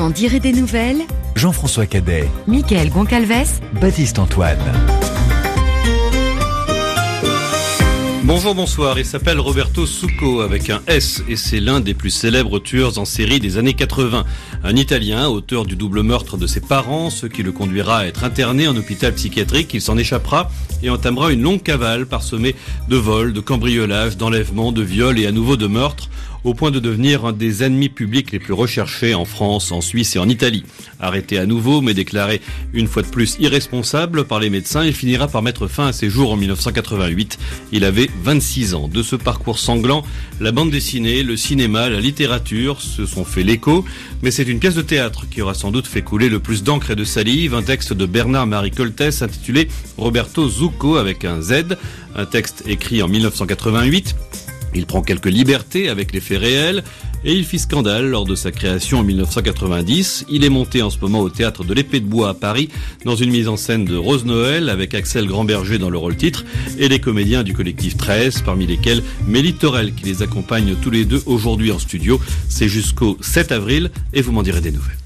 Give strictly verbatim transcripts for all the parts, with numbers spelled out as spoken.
m'en direz des nouvelles. Jean-François Cadet, Mickaël Goncalves, Baptiste Antoine. Bonjour, bonsoir, il s'appelle Roberto Zucco avec un S et c'est l'un des plus célèbres tueurs en série des années quatre-vingts. Un Italien, auteur du double meurtre de ses parents, ce qui le conduira à être interné en hôpital psychiatrique. Il s'en échappera et entamera une longue cavale parsemée de vols, de cambriolages, d'enlèvements, de viols et à nouveau de meurtres, au point de devenir un des ennemis publics les plus recherchés en France, en Suisse et en Italie. Arrêté à nouveau, mais déclaré une fois de plus irresponsable par les médecins, il finira par mettre fin à ses jours en dix-neuf cent quatre-vingt-huit. Il avait vingt-six ans. De ce parcours sanglant, la bande dessinée, le cinéma, la littérature se sont fait l'écho, mais c'est une pièce de théâtre qui aura sans doute fait couler le plus d'encre et de salive, un texte de Bernard-Marie Coltès intitulé Roberto Zucco avec un Z, un texte écrit en dix-neuf cent quatre-vingt-huit. Il prend quelques libertés avec les faits réels et il fit scandale lors de sa création en dix-neuf cent quatre-vingt-dix. Il est monté en ce moment au théâtre de l'Épée de Bois à Paris dans une mise en scène de Rose Noël avec Axel Grandberger dans le rôle titre et les comédiens du collectif treize, parmi lesquels Mélie Torel qui les accompagne tous les deux aujourd'hui en studio. C'est jusqu'au sept avril et vous m'en direz des nouvelles.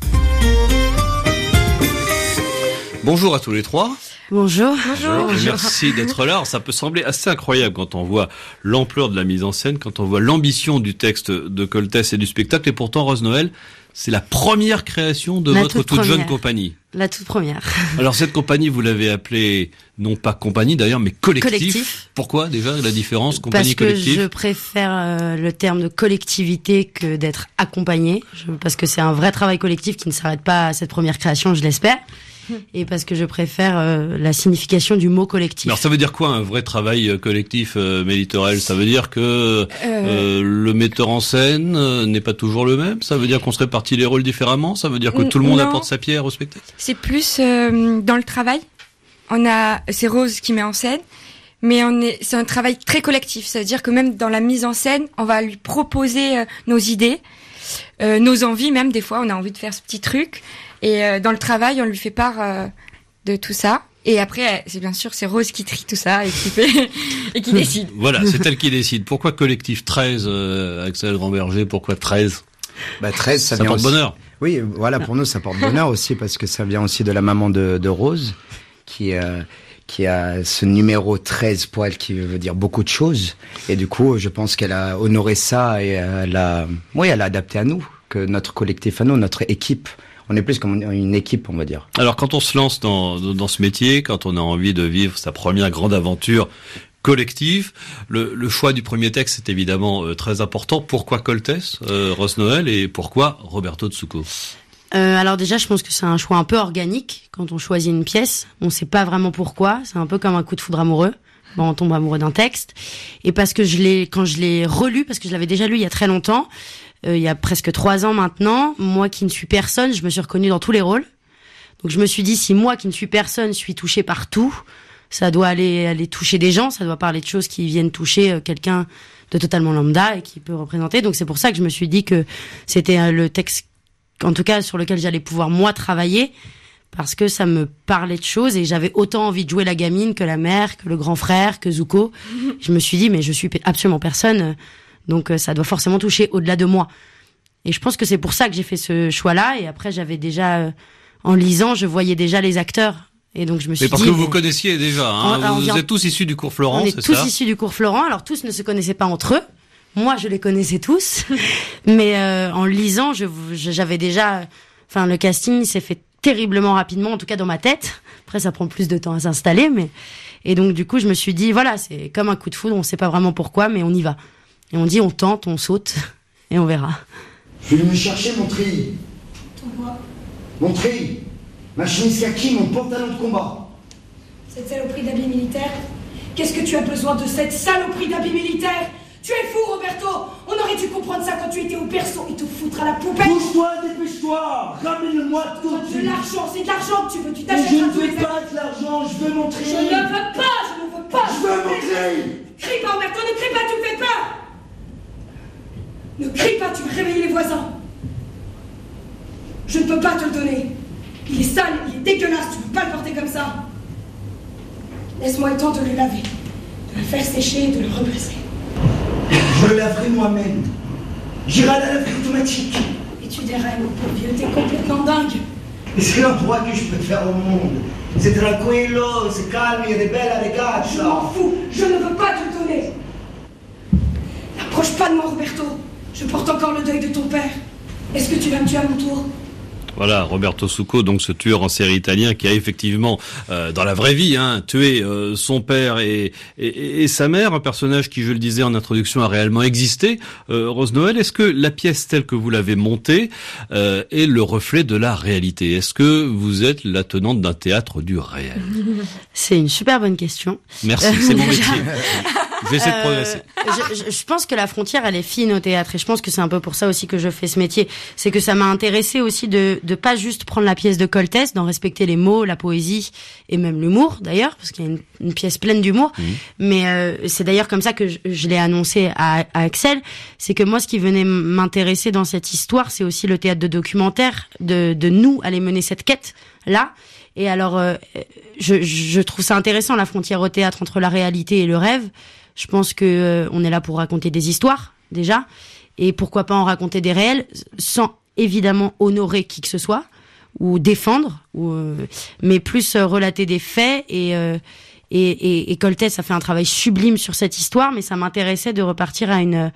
Bonjour à tous les trois. Bonjour. Bonjour. Bonjour. Merci d'être là. Alors, ça peut sembler assez incroyable quand on voit l'ampleur de la mise en scène, quand on voit l'ambition du texte de Coltès et du spectacle. Et pourtant, Rose Noël, c'est la première création de la votre toute, toute jeune compagnie. La toute première. Alors, cette compagnie, vous l'avez appelée, non pas compagnie d'ailleurs, mais collectif. Collectif. Pourquoi déjà la différence compagnie collective? Parce que je préfère euh, le terme de collectivité que d'être accompagné. Je, parce que c'est un vrai travail collectif qui ne s'arrête pas à cette première création, je l'espère. Et parce que je préfère euh, la signification du mot collectif. Alors ça veut dire quoi un vrai travail collectif, euh, Mélie Torel? Ça veut dire que euh... Euh, le metteur en scène euh, n'est pas toujours le même? Ça veut dire qu'on se répartit les rôles différemment? Ça veut dire que tout le monde non. apporte sa pierre au spectacle? C'est plus euh, dans le travail. On a, c'est Rose qui met en scène, mais on est, c'est un travail très collectif. Ça veut dire que même dans la mise en scène, on va lui proposer euh, nos idées, euh, nos envies même. Des fois, on a envie de faire ce petit truc. Et euh, dans le travail, on lui fait part euh, de tout ça. Et après, c'est bien sûr, c'est Rose qui trie tout ça et qui fait et qui décide. Voilà, c'est elle qui décide. Pourquoi collectif treize, euh, Axel Grandberger? Pourquoi treize? Bah treize, ça, ça vient porte aussi... bonheur. Oui, voilà, pour nous, ça porte bonheur aussi parce que ça vient aussi de la maman de, de Rose, qui euh, qui a ce numéro treize pour elle qui veut dire beaucoup de choses. Et du coup, je pense qu'elle a honoré ça et elle a, oui, elle a adapté à nous, que notre collectif à nous, notre équipe. On est plus comme une équipe, on va dire. Alors, quand on se lance dans, dans ce métier, quand on a envie de vivre sa première grande aventure collective, le, le choix du premier texte est évidemment euh, très important. Pourquoi Coltès, euh, Rose Noël, et pourquoi Roberto Zucco? Euh, alors déjà, je pense que c'est un choix un peu organique. Quand on choisit une pièce, on sait pas vraiment pourquoi. C'est un peu comme un coup de foudre amoureux. Bon, on tombe amoureux d'un texte. Et parce que je l'ai, quand je l'ai relu, parce que je l'avais déjà lu il y a très longtemps, euh, il y a presque trois ans maintenant, moi qui ne suis personne, je me suis reconnue dans tous les rôles. Donc je me suis dit, si moi qui ne suis personne suis touchée par tout, ça doit aller, aller toucher des gens, ça doit parler de choses qui viennent toucher euh, quelqu'un de totalement lambda et qui peut représenter. Donc c'est pour ça que je me suis dit que c'était euh, le texte, en tout cas sur lequel j'allais pouvoir moi travailler, parce que ça me parlait de choses et j'avais autant envie de jouer la gamine que la mère, que le grand frère, que Zucco. Je me suis dit, mais je suis absolument personne, donc ça doit forcément toucher au-delà de moi. Et je pense que c'est pour ça que j'ai fait ce choix-là. Et après, j'avais déjà, en lisant, je voyais déjà les acteurs. Et donc je me suis mais parce dit... que vous mais... connaissiez déjà, hein, on, on vous vient... êtes tous issus du cours Florent, c'est ça? On est tous issus du cours Florent, alors tous ne se connaissaient pas entre eux. Moi, je les connaissais tous. Mais euh, en lisant, je, j'avais déjà... Enfin, le casting s'est fait terriblement rapidement, en tout cas dans ma tête. Après, ça prend plus de temps à s'installer, mais... Et donc, du coup, je me suis dit, voilà, c'est comme un coup de foudre, on sait pas vraiment pourquoi, mais on y va. Et on dit, on tente, on saute, et on verra. Je vais me chercher mon tri. Ton quoi? Mon tri. Ma chemise kaki, mon pantalon de combat. Cette saloperie d'habit militaire? Qu'est-ce que tu as besoin de cette saloperie d'habit militaire? Tu es fou, Roberto! On aurait dû comprendre ça quand tu étais au berceau et te foutre à la poubelle! Bouge-toi, dépêche-toi! Ramène-le-moi tout de suite! De l'argent, c'est de l'argent que tu veux, tu t'achètes. Je ne veux pas de l'argent, je veux mon tri! Je ne veux pas, je ne veux pas! Je veux mon tri! Crie pas, Roberto, ne crie pas, tu me fais peur! Ne crie pas, tu veux réveiller les voisins! Je ne peux pas te le donner! Il est sale, il est dégueulasse, tu ne peux pas le porter comme ça! Laisse-moi le temps de le laver, de le faire sécher et de le represser. Je le laverai moi-même. J'irai à la laverie automatique. Et tu dérailles, mon pauvre vieux, t'es complètement dingue. Et c'est l'endroit que je peux te faire au monde. C'est tranquillo, c'est calme, il y a des belles ragazze. Je m'en fous, je ne veux pas te donner. N'approche pas de moi, Roberto. Je porte encore le deuil de ton père. Est-ce que tu vas me tuer à mon tour ? Voilà, Roberto Succo, donc ce tueur en série italien qui a effectivement, euh, dans la vraie vie, hein, tué euh, son père et, et, et sa mère, un personnage qui, je le disais en introduction, a réellement existé. Euh, Rose Noël, est-ce que la pièce telle que vous l'avez montée euh, est le reflet de la réalité ? Est-ce que vous êtes la tenante d'un théâtre du réel ? C'est une super bonne question. Merci, c'est mon métier. Je vais essayer de progresser. Euh, je, je pense que la frontière, elle est fine au théâtre, et je pense que c'est un peu pour ça aussi que je fais ce métier. C'est que ça m'a intéressé aussi de de pas juste prendre la pièce de Coltès, d'en respecter les mots, la poésie et même l'humour d'ailleurs, parce qu'il y a une, une pièce pleine d'humour. Mmh. Mais euh, c'est d'ailleurs comme ça que je, je l'ai annoncé à, à Axel. C'est que moi, ce qui venait m'intéresser dans cette histoire, c'est aussi le théâtre de documentaire, de de nous aller mener cette quête là. Et alors, euh, je, je trouve ça intéressant, la frontière au théâtre entre la réalité et le rêve. Je pense que euh, on est là pour raconter des histoires, déjà. Et pourquoi pas en raconter des réels, sans évidemment honorer qui que ce soit, ou défendre, ou, euh, mais plus euh, relater des faits. Et, euh, et, et, et Coltès a fait un travail sublime sur cette histoire, mais ça m'intéressait de repartir à une...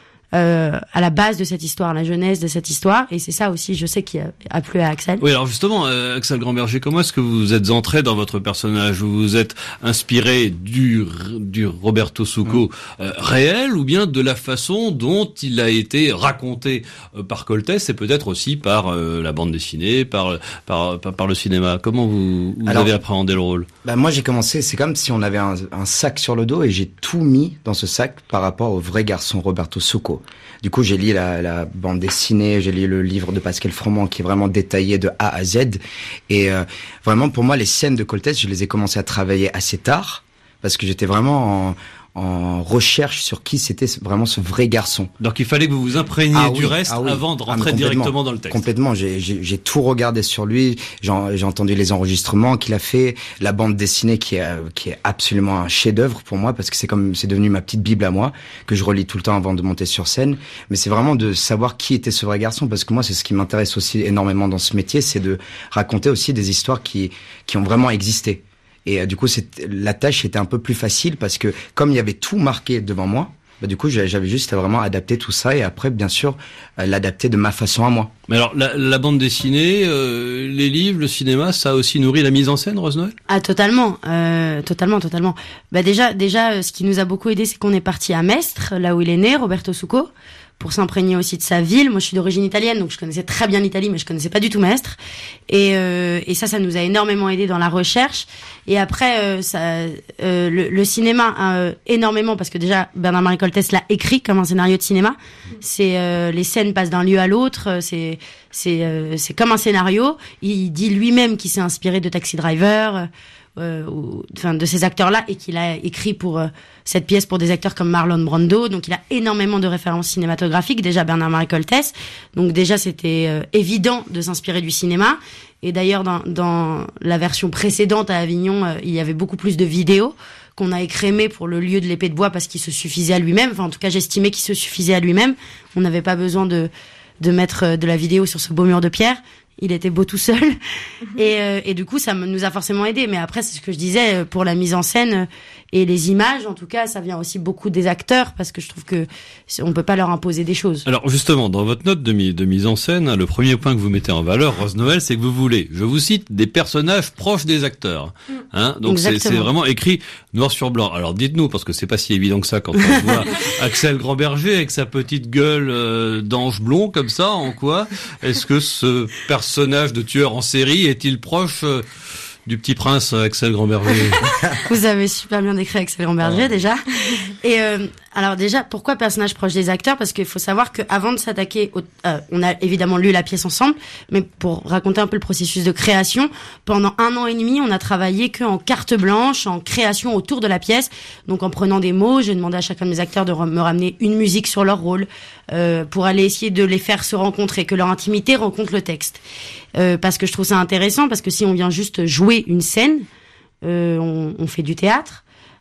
Euh, à la base de cette histoire, la genèse de cette histoire, et c'est ça aussi, je sais, qui a, a plu à Axel. Oui, alors justement, euh, Axel Grandberger, comment est-ce que vous êtes entré dans votre personnage ? Vous vous êtes inspiré du du Roberto Succo mmh. euh, réel, ou bien de la façon dont il a été raconté euh, par Coltès, et peut-être aussi par euh, la bande dessinée, par par par, par le cinéma. Comment vous, vous alors, avez appréhendé le rôle ? Bah moi, j'ai commencé, c'est comme si on avait un, un sac sur le dos, et j'ai tout mis dans ce sac par rapport au vrai garçon Roberto Succo. Du coup, j'ai lu la, la bande dessinée, j'ai lu le livre de Pascal Froment qui est vraiment détaillé de A à Z. Et euh, vraiment, pour moi, les scènes de Coltès, je les ai commencé à travailler assez tard parce que j'étais vraiment en, en recherche sur qui c'était vraiment ce vrai garçon. Donc, il fallait que vous vous imprégniez ah, du oui, reste ah, oui. avant de rentrer ah, directement dans le texte. Complètement. J'ai, j'ai, j'ai tout regardé sur lui. J'ai, j'ai entendu les enregistrements qu'il a fait, la bande dessinée qui est, qui est absolument un chef-d'œuvre pour moi parce que c'est comme, c'est devenu ma petite bible à moi que je relis tout le temps avant de monter sur scène. Mais c'est vraiment de savoir qui était ce vrai garçon parce que moi, c'est ce qui m'intéresse aussi énormément dans ce métier, c'est de raconter aussi des histoires qui, qui ont vraiment existé. Et euh, du coup, c'est, la tâche était un peu plus facile parce que comme il y avait tout marqué devant moi, bah, du coup, j'avais juste à vraiment adapter tout ça et après, bien sûr, euh, l'adapter de ma façon à moi. Mais alors, la, la bande dessinée, euh, les livres, le cinéma, ça a aussi nourri la mise en scène, Rose Noël ? Ah, totalement, euh, totalement, totalement. Bah déjà, déjà, ce qui nous a beaucoup aidé, c'est qu'on est parti à Mestre, là où il est né, Roberto Succo, pour s'imprégner aussi de sa ville. Moi, je suis d'origine italienne, donc je connaissais très bien l'Italie, mais je connaissais pas du tout Mestre. Et, euh, et ça, ça nous a énormément aidé dans la recherche. Et après, euh, ça, euh, le, le cinéma, euh, énormément, parce que déjà, Bernard-Marie Coltès l'a écrit comme un scénario de cinéma. C'est euh, les scènes passent d'un lieu à l'autre. C'est c'est euh, c'est comme un scénario. Il dit lui-même qu'il s'est inspiré de Taxi Driver. Euh, ou, enfin, de ces acteurs-là et qu'il a écrit pour euh, cette pièce pour des acteurs comme Marlon Brando. Donc il a énormément de références cinématographiques, déjà Bernard-Marie Coltès. Donc déjà c'était euh, évident de s'inspirer du cinéma. Et d'ailleurs dans, dans la version précédente à Avignon, euh, il y avait beaucoup plus de vidéos qu'on a écrémées pour le lieu de l'épée de bois parce qu'il se suffisait à lui-même. Enfin en tout cas j'estimais qu'il se suffisait à lui-même. On n'avait pas besoin de, de mettre de la vidéo sur ce beau mur de pierre. Il était beau tout seul. Et, euh, et du coup, ça nous a forcément aidé. Mais après, c'est ce que je disais, pour la mise en scène et les images, en tout cas, ça vient aussi beaucoup des acteurs parce que je trouve que on peut pas leur imposer des choses. Alors justement, dans votre note de, mi- de mise en scène, le premier point que vous mettez en valeur, Rose Noël, c'est que vous voulez, je vous cite, des personnages proches des acteurs. Hein, donc c'est, c'est vraiment écrit noir sur blanc. Alors dites-nous, parce que c'est pas si évident que ça quand on voit Axel Grandberger avec sa petite gueule euh, d'ange blond comme ça, en quoi est-ce que ce personnage de tueur en série est-il proche euh, du petit prince Axel Grandberger? Vous avez super bien décrit Axel Grandberger ah. déjà. Et euh, alors déjà, pourquoi personnage proche des acteurs? Parce qu'il faut savoir qu'avant de s'attaquer, au, euh, on a évidemment lu la pièce ensemble, mais pour raconter un peu le processus de création, pendant un an et demi, on a travaillé qu'en carte blanche, en création autour de la pièce. Donc en prenant des mots, j'ai demandé à chacun de mes acteurs de me ramener une musique sur leur rôle, euh, pour aller essayer de les faire se rencontrer, que leur intimité rencontre le texte. Euh, parce que je trouve ça intéressant, parce que si on vient juste jouer une scène, euh, on, on fait du théâtre.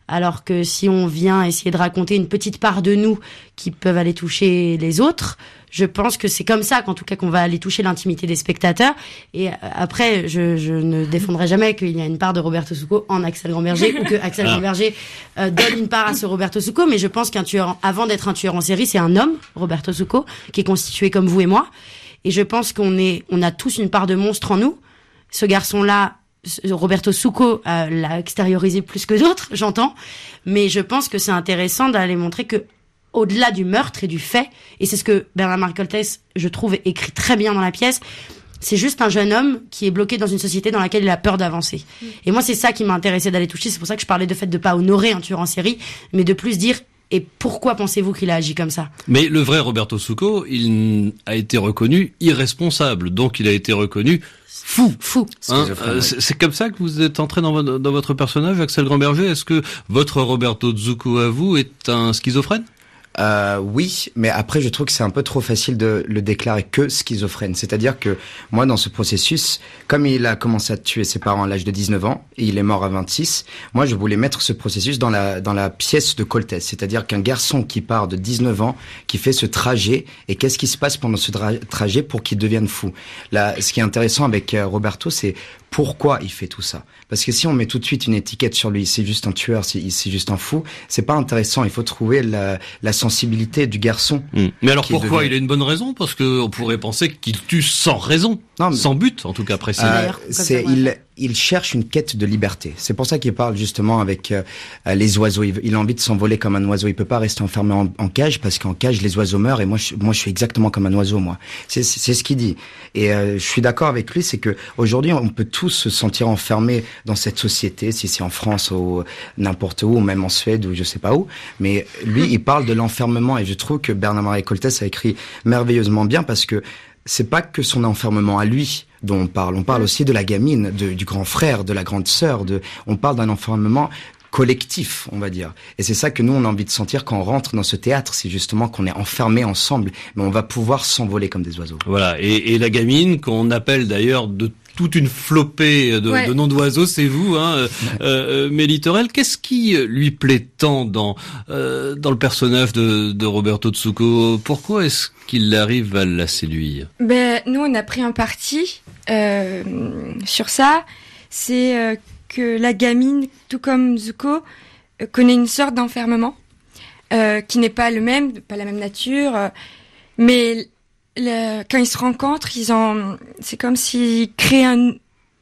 Alors que si on vient essayer de raconter une petite part de nous qui peuvent aller toucher les autres, je pense que c'est comme ça qu'en tout cas qu'on va aller toucher l'intimité des spectateurs. Et après, je, je ne défendrai jamais qu'il y a une part de Roberto Succo en Axel Grandberger ou que Axel Grandberger euh, donne une part à ce Roberto Succo. Mais je pense qu'un tueur, avant d'être un tueur en série, c'est un homme, Roberto Succo, qui est constitué comme vous et moi. Et je pense qu'on est, on a tous une part de monstre en nous. Ce garçon-là, Roberto Succo euh, l'a extériorisé plus que d'autres, j'entends. Mais je pense que c'est intéressant d'aller montrer que au-delà du meurtre et du fait, et c'est ce que Bernard Coltès, je trouve, écrit très bien dans la pièce, c'est juste un jeune homme qui est bloqué dans une société dans laquelle il a peur d'avancer. Mmh. Et moi, c'est ça qui m'a intéressé d'aller toucher. C'est pour ça que je parlais de fait de pas honorer un tueur en série, mais de plus dire, et pourquoi pensez-vous qu'il a agi comme ça? Mais le vrai Roberto Succo, il a été reconnu irresponsable, donc il a été reconnu fou. Fou. Hein, euh, c'est, c'est comme ça que vous êtes entré dans votre, dans votre personnage, Axel Grandberger. Est-ce que votre Roberto Succo à vous est un schizophrène? Euh, oui, mais après je trouve que c'est un peu trop facile de le déclarer que schizophrène. C'est-à-dire que moi dans ce processus, comme il a commencé à tuer ses parents à l'âge de dix-neuf ans et il est mort à vingt-six, moi je voulais mettre ce processus dans la dans la pièce de Coltès. C'est-à-dire qu'un garçon qui part de dix-neuf ans, qui fait ce trajet, et qu'est-ce qui se passe pendant ce tra- trajet pour qu'il devienne fou. Là, ce qui est intéressant avec euh, Roberto, c'est pourquoi il fait tout ça. Parce que si on met tout de suite une étiquette sur lui, c'est juste un tueur, c'est, c'est juste un fou, c'est pas intéressant. Il faut trouver la, la sensibilité du garçon. Mmh. Mais alors pourquoi devient... il a une bonne raison? Parce que on pourrait penser qu'il tue sans raison, non, mais... sans but, en tout cas précis. Euh, c'est il il cherche une quête de liberté. C'est pour ça qu'il parle justement avec euh, les oiseaux. Il, il a envie de s'envoler comme un oiseau. Il peut pas rester enfermé en, en cage parce qu'en cage les oiseaux meurent et moi je, moi je suis exactement comme un oiseau moi. C'est c'est, c'est ce qu'il dit. Et euh, je suis d'accord avec lui, c'est que aujourd'hui on peut tous se sentir enfermés dans cette société, si c'est en France ou n'importe où, ou même en Suède ou je sais pas où. Mais lui il parle de l'enfermement et je trouve que Bernard Coltès a écrit merveilleusement bien parce que c'est pas que son enfermement à lui dont on parle. On parle aussi de la gamine, de, du grand frère, de la grande sœur. De, on parle d'un enfermement collectif, on va dire. Et c'est ça que nous, on a envie de sentir quand on rentre dans ce théâtre. C'est justement qu'on est enfermés ensemble, mais on va pouvoir s'envoler comme des oiseaux. Voilà. Et, et la gamine, qu'on appelle d'ailleurs de toute une flopée de, ouais. de noms d'oiseaux, c'est vous, hein, euh, euh, Mélie Torel. Qu'est-ce qui lui plaît tant dans euh, dans le personnage de, de Roberto Succo? Pourquoi est-ce qu'il arrive à la séduire? Ben nous, on a pris un parti euh, sur ça. C'est euh, que la gamine, tout comme Succo, euh, connaît une sorte d'enfermement euh, qui n'est pas le même, pas la même nature, euh, mais Le, quand ils se rencontrent, ils ont, c'est comme s'ils créent un,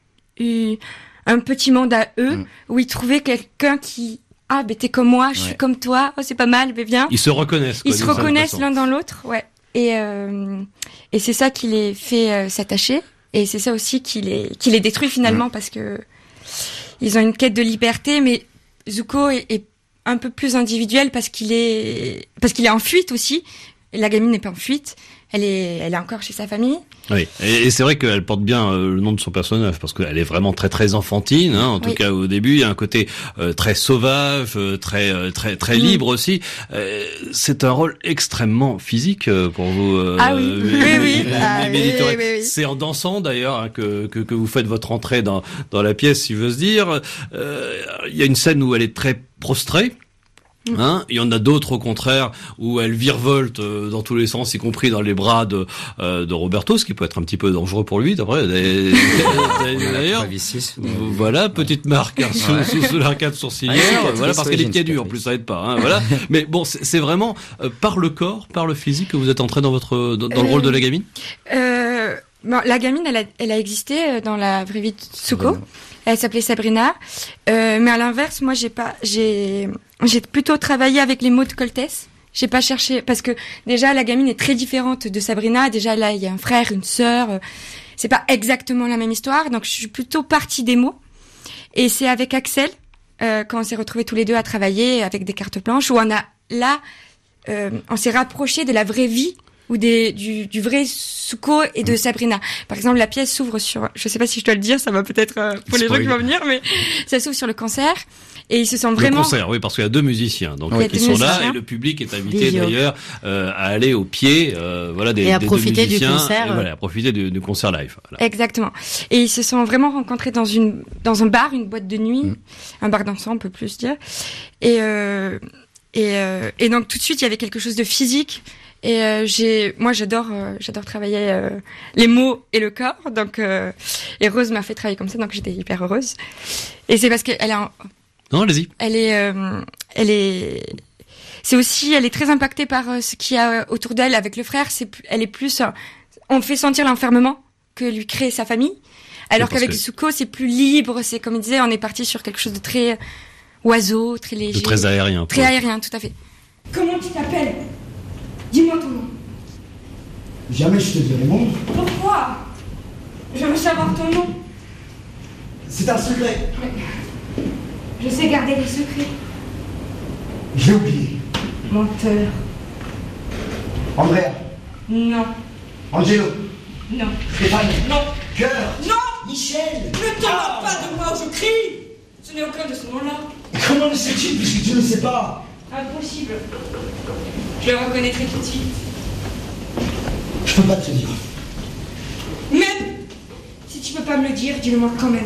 un petit monde à eux, mmh. où ils trouvaient quelqu'un qui, ah, ben t'es comme moi, je ouais. suis comme toi, oh c'est pas mal, ben viens. Ils se reconnaissent. Quoi, ils se reconnaissent l'un dans l'autre, ouais. Et euh, et c'est ça qui les fait euh, s'attacher, et c'est ça aussi qui les qui les détruit finalement mmh. parce que ils ont une quête de liberté, mais Succo est, est un peu plus individuel parce qu'il est parce qu'il est en fuite aussi. Et la gamine n'est pas en fuite. Elle est, elle est encore chez sa famille. Oui, et, et c'est vrai qu'elle porte bien euh, le nom de son personnage parce qu'elle est vraiment très très enfantine. Hein, en tout oui. cas, au début, il y a un côté euh, très sauvage, euh, très euh, très très libre mmh. aussi. Euh, c'est un rôle extrêmement physique euh, pour vous. Euh, ah oui, mais, oui, oui. Mais, ah, mais, oui, oui, oui. C'est en dansant d'ailleurs hein, que, que que vous faites votre entrée dans dans la pièce, si je veux dire. Euh, il y a une scène où elle est très prostrée. Hein, il y en a d'autres au contraire où elle virevolte euh, dans tous les sens, y compris dans les bras de euh, de Roberto, ce qui peut être un petit peu dangereux pour lui. D'après, d'ailleurs, voilà, petite marque hein, sous, ouais. sous, sous l'arcade sourcilière, ah, voilà parce qu'elle est pieds nus en plus, ça aide pas. Hein, voilà, mais bon, c'est, c'est vraiment euh, par le corps, par le physique que vous êtes entré dans votre dans, dans euh, le rôle de la gamine. Euh, bon, la gamine, elle a elle a existé dans la vraie vie de Succo. Elle s'appelait Sabrina, euh, mais à l'inverse, moi j'ai pas, j'ai, j'ai plutôt travaillé avec les mots de Coltès. J'ai pas cherché parce que déjà la gamine est très différente de Sabrina. Déjà là, il y a un frère, une sœur. Euh, c'est pas exactement la même histoire, donc je suis plutôt partie des mots. Et c'est avec Axel euh, quand on s'est retrouvés tous les deux à travailler avec des cartes blanches où on a là, euh, on s'est rapproché de la vraie vie. Ou des, du, du vrai Succo et de Sabrina. Par exemple, la pièce s'ouvre sur, je sais pas si je dois le dire, ça va peut-être euh, pour les gens qui vont venir, mais ça s'ouvre sur le cancer. Et ils se sentent Le vraiment... concert, oui, parce qu'il y a deux musiciens, donc Oui. qui Deux sont là, musiciens. et le public est invité Visio. d'ailleurs euh, à aller au pied, euh, voilà, des, Et à des profiter deux du musiciens, concert. et voilà, à profiter du, du concert live. Voilà. Exactement. Et ils se sont vraiment rencontrés dans une dans un bar, une boîte de nuit, Mm. un bar dansant, on peut plus dire. Et euh, et euh, et donc tout de suite il y avait quelque chose de physique. Et euh, j'ai, moi j'adore, euh, j'adore travailler euh, les mots et le corps. Donc euh, et Rose m'a fait travailler comme ça, donc j'étais hyper heureuse. Et c'est parce qu'elle est, en- Non, allez-y. elle est, euh, elle est. C'est aussi, elle est très impactée par euh, ce qu'il y a autour d'elle avec le frère. C'est, plus- elle est plus, euh, on fait sentir l'enfermement que lui crée sa famille. Alors parce qu'avec que- Zuko, c'est plus libre. C'est comme il disait, on est parti sur quelque chose de très oiseau, très léger, De très aérien. très aérien, tout à fait. Comment tu t'appelles? Dis-moi ton nom. Jamais je te dirai mon nom. Pourquoi? Je veux savoir ton nom. C'est un secret. Je sais garder les secrets. J'ai oublié. Menteur. Andrea, Non. Angelo, Non. Stéphane, Non. Cœur, Non. Michel. Ne te moque pas de moi où je crie. Ce n'est aucun de ce nom-là. Comment le sais-tu puisque tu ne sais pas? Impossible. Je le reconnaîtrai tout de suite. Je peux pas te le dire. Même si tu peux pas me le dire, dis-le-moi quand même.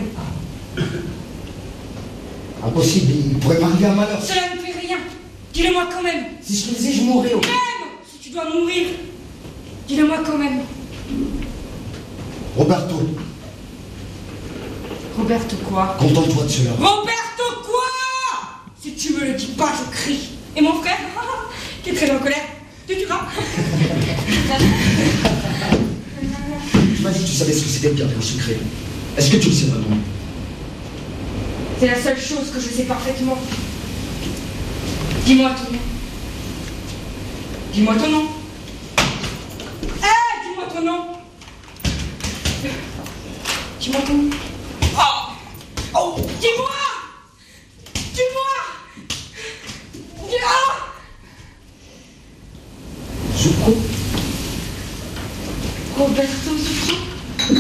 Impossible, il pourrait m'arriver un malheur. Cela ne fait rien. Dis-le-moi quand même. Si je te le disais, je mourrais. au- Même si tu dois mourir, dis-le-moi quand même. Roberto, Roberto quoi? contente-toi de cela. Roberto quoi? Si tu me le dis pas, je crie. Et mon frère, qui est très en colère, tu diras. Tu m'as dit que tu savais ce que c'était de garder un secret. Est-ce que tu le sais vraiment? C'est la seule chose que je sais parfaitement. Dis-moi ton nom. Dis-moi ton nom. Eh, dis-moi ton nom. Dis-moi ton nom. Oh, oh, dis-moi. Dis-moi. Dis-moi. Zuko, Roberto Zucco.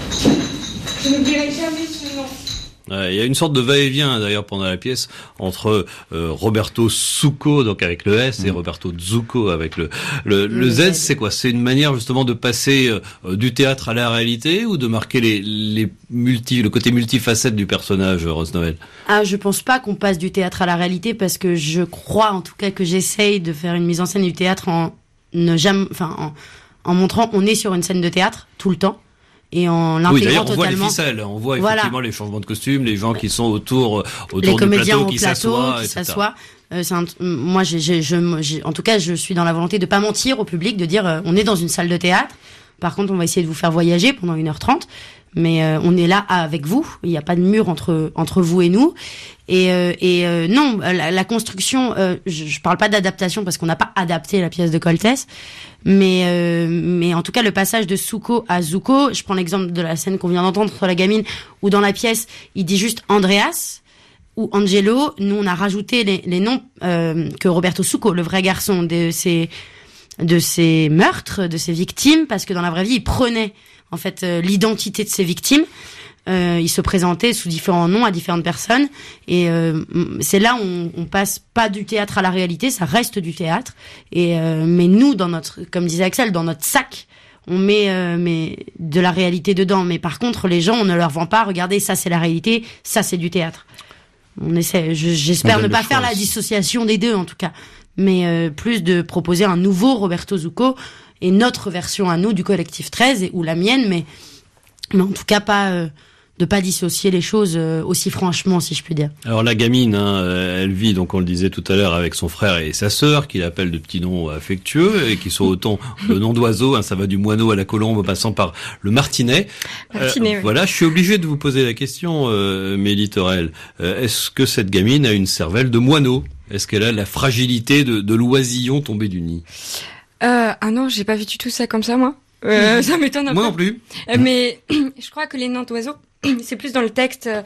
Je n'oublierai jamais ce nom. Ouais, il y a une sorte de va-et-vient d'ailleurs pendant la pièce entre euh, Roberto Succo, donc avec le S, et Roberto Zucco avec le le, le, Le Z. Z. C'est quoi? C'est une manière justement de passer euh, du théâtre à la réalité, ou de marquer les les multi le côté multifacette du personnage, Rose Noël? Ah, je pense pas qu'on passe du théâtre à la réalité, parce que je crois en tout cas que j'essaye de faire une mise en scène du théâtre en ne jamais, enfin en, en montrant on est sur une scène de théâtre tout le temps et en Oui, l'intégrant d'ailleurs, on voit les totalement. ficelles, on voit Voilà. effectivement les changements de costumes, les gens qui sont autour, autour Les du comédiens plateau, au qui plateau, s'assoient, qui et cetera. s'assoient. Euh, c'est un- moi, j'ai, j'ai, je, j'ai- en tout cas, je suis dans la volonté de pas mentir au public, de dire euh, on est dans une salle de théâtre. Par contre, on va essayer de vous faire voyager pendant une heure trente, mais euh, on est là avec vous. Il n'y a pas de mur entre entre vous et nous. Et, euh, et euh, non, la, la construction, euh, je, je parle pas d'adaptation parce qu'on n'a pas adapté la pièce de Coltès, mais euh, mais en tout cas le passage de Suko à Zuko, je prends l'exemple de la scène qu'on vient d'entendre sur la gamine, où dans la pièce il dit juste Andreas ou Angelo. Nous on a rajouté les, les noms euh, que Roberto Succo, le vrai garçon de ces de ces meurtres, de ces victimes, parce que dans la vraie vie il prenait en fait euh, l'identité de ces victimes. Euh, il se présentait sous différents noms à différentes personnes, et euh, c'est là où on, on passe pas du théâtre à la réalité, ça reste du théâtre. Et euh, mais nous, dans notre, comme disait Axel, dans notre sac, on met euh, mais de la réalité dedans. Mais par contre, les gens, on ne leur vend pas. Regardez, ça c'est la réalité, ça c'est du théâtre. On essaie. je- J'espère On ne donne pas le faire choix la aussi. dissociation des deux, en tout cas, mais euh, plus de proposer un nouveau Roberto Zucco et notre version à nous du collectif treize, et, ou la mienne, mais mais en tout cas pas euh, de pas dissocier les choses euh, aussi franchement, si je puis dire. Alors la gamine, hein, euh, elle vit, donc on le disait tout à l'heure, avec son frère et sa sœur, qu'il appelle de petits noms affectueux, et qui sont autant de noms d'oiseaux, hein, ça va du moineau à la colombe, en passant par le martinet. Martinet, oui. Voilà, je suis obligé de vous poser la question, euh, Mélie Torel. Euh, est-ce que cette gamine a une cervelle de moineau? Est-ce qu'elle a la fragilité de, de l'oisillon tombé du nid? Euh, ah non, j'ai pas vu du tout ça comme ça, moi. Euh, ça m'étonne un Moi peu. non plus. Euh, mais je crois que les noms d'oiseaux, c'est plus dans le texte. euh,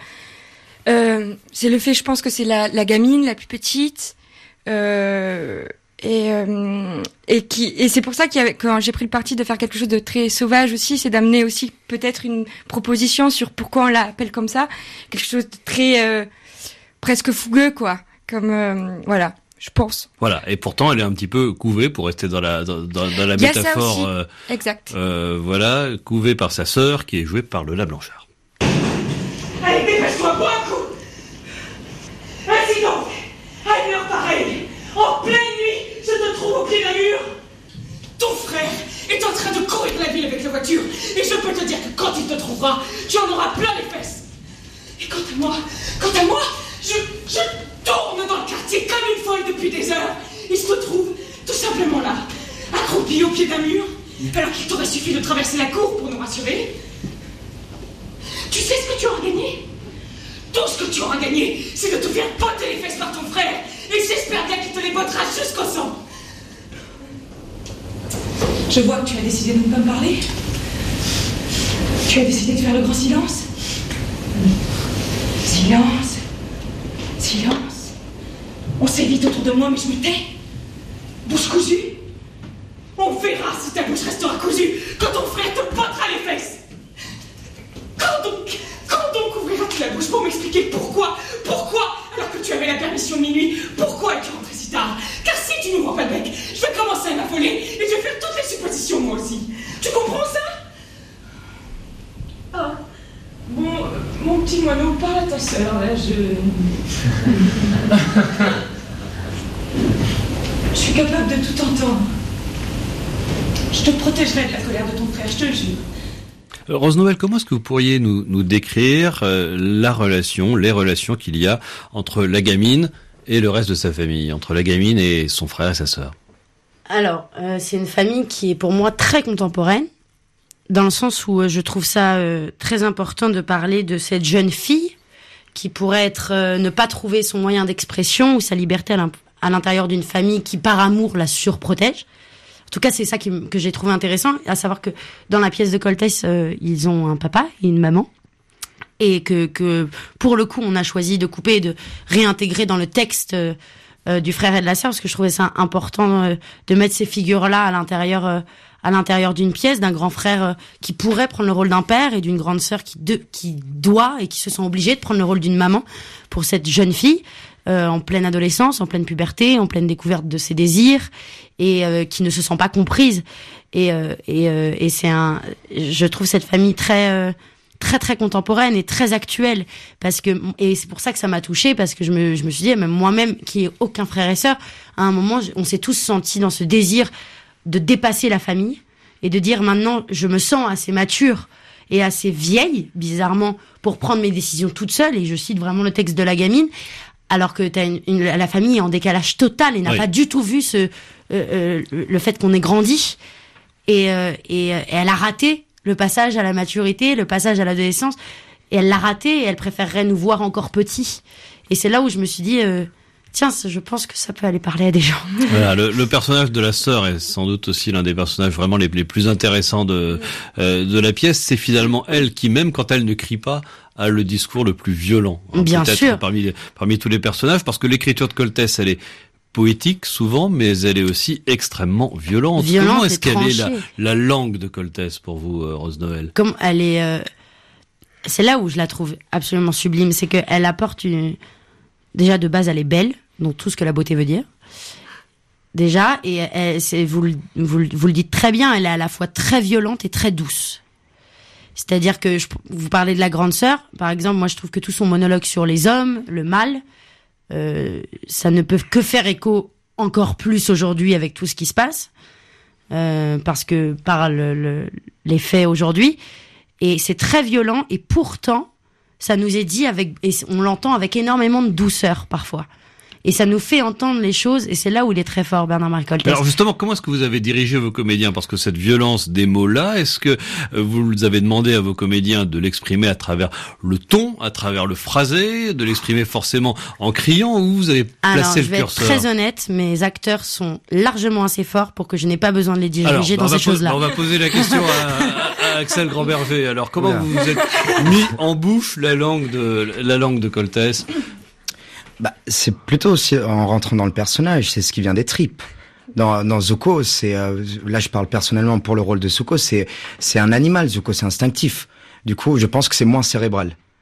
euh, c'est le fait, je pense que c'est la, la gamine, la plus petite, euh, et euh, et qui et c'est pour ça qu'il y avait, quand j'ai pris le parti de faire quelque chose de très sauvage aussi, c'est d'amener aussi peut-être une proposition sur pourquoi on l'appelle comme ça, quelque chose de très euh, presque fougueux, quoi. Comme, euh, voilà, je pense. Voilà, et pourtant elle est un petit peu couvée, pour rester dans la dans, dans, dans la Il y a ça métaphore. aussi. Euh, Exact. Euh, voilà, couvée par sa sœur, qui est jouée par Lola Blanchard. Allez, dépêche-toi, bois un coup. Ainsi donc, à une heure pareille, en pleine nuit, je te trouve au pied d'un mur. Ton frère est en train de courir la ville avec la voiture, et je peux te dire que quand il te trouvera, tu en auras plein les fesses. Et quant à moi, quant à moi, je, je tourne dans le quartier comme une folle depuis des heures. Il se trouve tout simplement là, accroupi au pied d'un mur, alors qu'il t'aurait suffi de traverser la cour pour nous rassurer. Tu sais ce que tu auras gagné? Tout ce que tu auras gagné, c'est de te faire botter les fesses par ton frère, et j'espère bien qu'il te les bottera jusqu'au sang. Je vois que tu as décidé de ne pas me parler. Tu as décidé de faire le grand silence. Silence. Silence. On s'évite autour de moi, mais je me tais. Bouche cousue. On verra si ta bouche restera cousue quand ton frère te bottera les fesses. Quand donc, quand donc ouvriras-tu la bouche pour m'expliquer pourquoi, pourquoi, alors que tu avais la permission de minuit, pourquoi es-tu rentré si tard? Car si tu n'ouvres pas le bec, je vais commencer à m'affoler et je vais faire toutes les suppositions moi aussi. Tu comprends ça? Ah, bon, euh, mon petit moineau, parle à ta sœur, là, je... je suis capable de tout entendre. Je te protégerai de la colère de ton frère, je te le jure. Rose Noël, comment est-ce que vous pourriez nous, nous décrire euh, la relation, les relations qu'il y a entre la gamine et le reste de sa famille, entre la gamine et son frère et sa sœur? Alors, euh, c'est une famille qui est pour moi très contemporaine, dans le sens où euh, je trouve ça euh, très important de parler de cette jeune fille qui pourrait être euh, ne pas trouver son moyen d'expression ou sa liberté à, l'in- à l'intérieur d'une famille qui, par amour, la surprotège. En tout cas, c'est ça qui, que j'ai trouvé intéressant, à savoir que dans la pièce de Coltès, euh, ils ont un papa et une maman, et que, que pour le coup, on a choisi de couper et de réintégrer dans le texte euh, euh, du frère et de la sœur, parce que je trouvais ça important euh, de mettre ces figures-là à l'intérieur, euh, à l'intérieur d'une pièce, d'un grand frère euh, qui pourrait prendre le rôle d'un père et d'une grande sœur qui, de, qui doit et qui se sent obligée de prendre le rôle d'une maman pour cette jeune fille. Euh, en pleine adolescence, en pleine puberté, en pleine découverte de ses désirs, et euh, qui ne se sent pas comprise. Et, euh, et, euh, et c'est un, je trouve cette famille très, euh, très, très contemporaine et très actuelle, parce que, et c'est pour ça que ça m'a touchée, parce que je me, je me suis dit, même moi-même, qui ai aucun frère et sœur, à un moment, on s'est tous sentis dans ce désir de dépasser la famille et de dire maintenant, je me sens assez mature et assez vieille, bizarrement, pour prendre mes décisions toute seule. Et je cite vraiment le texte de la gamine. Alors que t'as une, une, la famille est en décalage total et n'a oui. pas du tout vu ce, euh, euh, le fait qu'on ait grandi. Et, euh, et, et elle a raté le passage à la maturité, le passage à l'adolescence. Et elle l'a raté et elle préférerait nous voir encore petits. Et c'est là où je me suis dit, euh, tiens, je pense que ça peut aller parler à des gens. Voilà, le, le personnage de la sœur est sans doute aussi l'un des personnages vraiment les, les plus intéressants de, euh, de la pièce. C'est finalement elle qui, même quand elle ne crie pas, a le discours le plus violent. Hein, Bien peut-être sûr. Parmi, parmi tous les personnages, parce que l'écriture de Coltès, elle est poétique souvent, mais elle est aussi extrêmement violente. Violente. Comment est-ce qu'elle tranchée. est la, la langue de Coltès pour vous, euh, Rose Noël? Comme elle est, euh, c'est là où je la trouve absolument sublime, c'est qu'elle apporte une, déjà de base elle est belle, donc tout ce que la beauté veut dire. Déjà, et elle, c'est, vous, vous, vous le dites très bien, elle est à la fois très violente et très douce. C'est-à-dire que je, vous parlez de la grande sœur, par exemple, moi je trouve que tout son monologue sur les hommes, le mal, euh, ça ne peut que faire écho encore plus aujourd'hui avec tout ce qui se passe, euh, parce que par le, le, les faits aujourd'hui, et c'est très violent, et pourtant ça nous est dit avec, et on l'entend avec énormément de douceur parfois. Et ça nous fait entendre les choses, et c'est là où il est très fort, Bernard-Marie Coltès. Alors justement, comment est-ce que vous avez dirigé vos comédiens? Parce que cette violence des mots-là, est-ce que vous avez demandé à vos comédiens de l'exprimer à travers le ton, à travers le phrasé, de l'exprimer forcément en criant, ou vous avez placé Alors, le je vais curseur? être très honnête, mes acteurs sont largement assez forts pour que je n'ai pas besoin de les diriger Alors, dans on ces choses-là. On va poser la question à, à, à Axel Grand-Berger. Alors, comment Oula. vous vous êtes mis en bouche la langue de, la langue de Coltès? Bah, c'est plutôt aussi en rentrant dans le personnage, c'est ce qui vient des tripes. Dans, dans Zuko, c'est euh, là je parle personnellement pour le rôle de Zuko, c'est c'est un animal. Zuko, c'est instinctif. Du coup, je pense que c'est moins cérébral.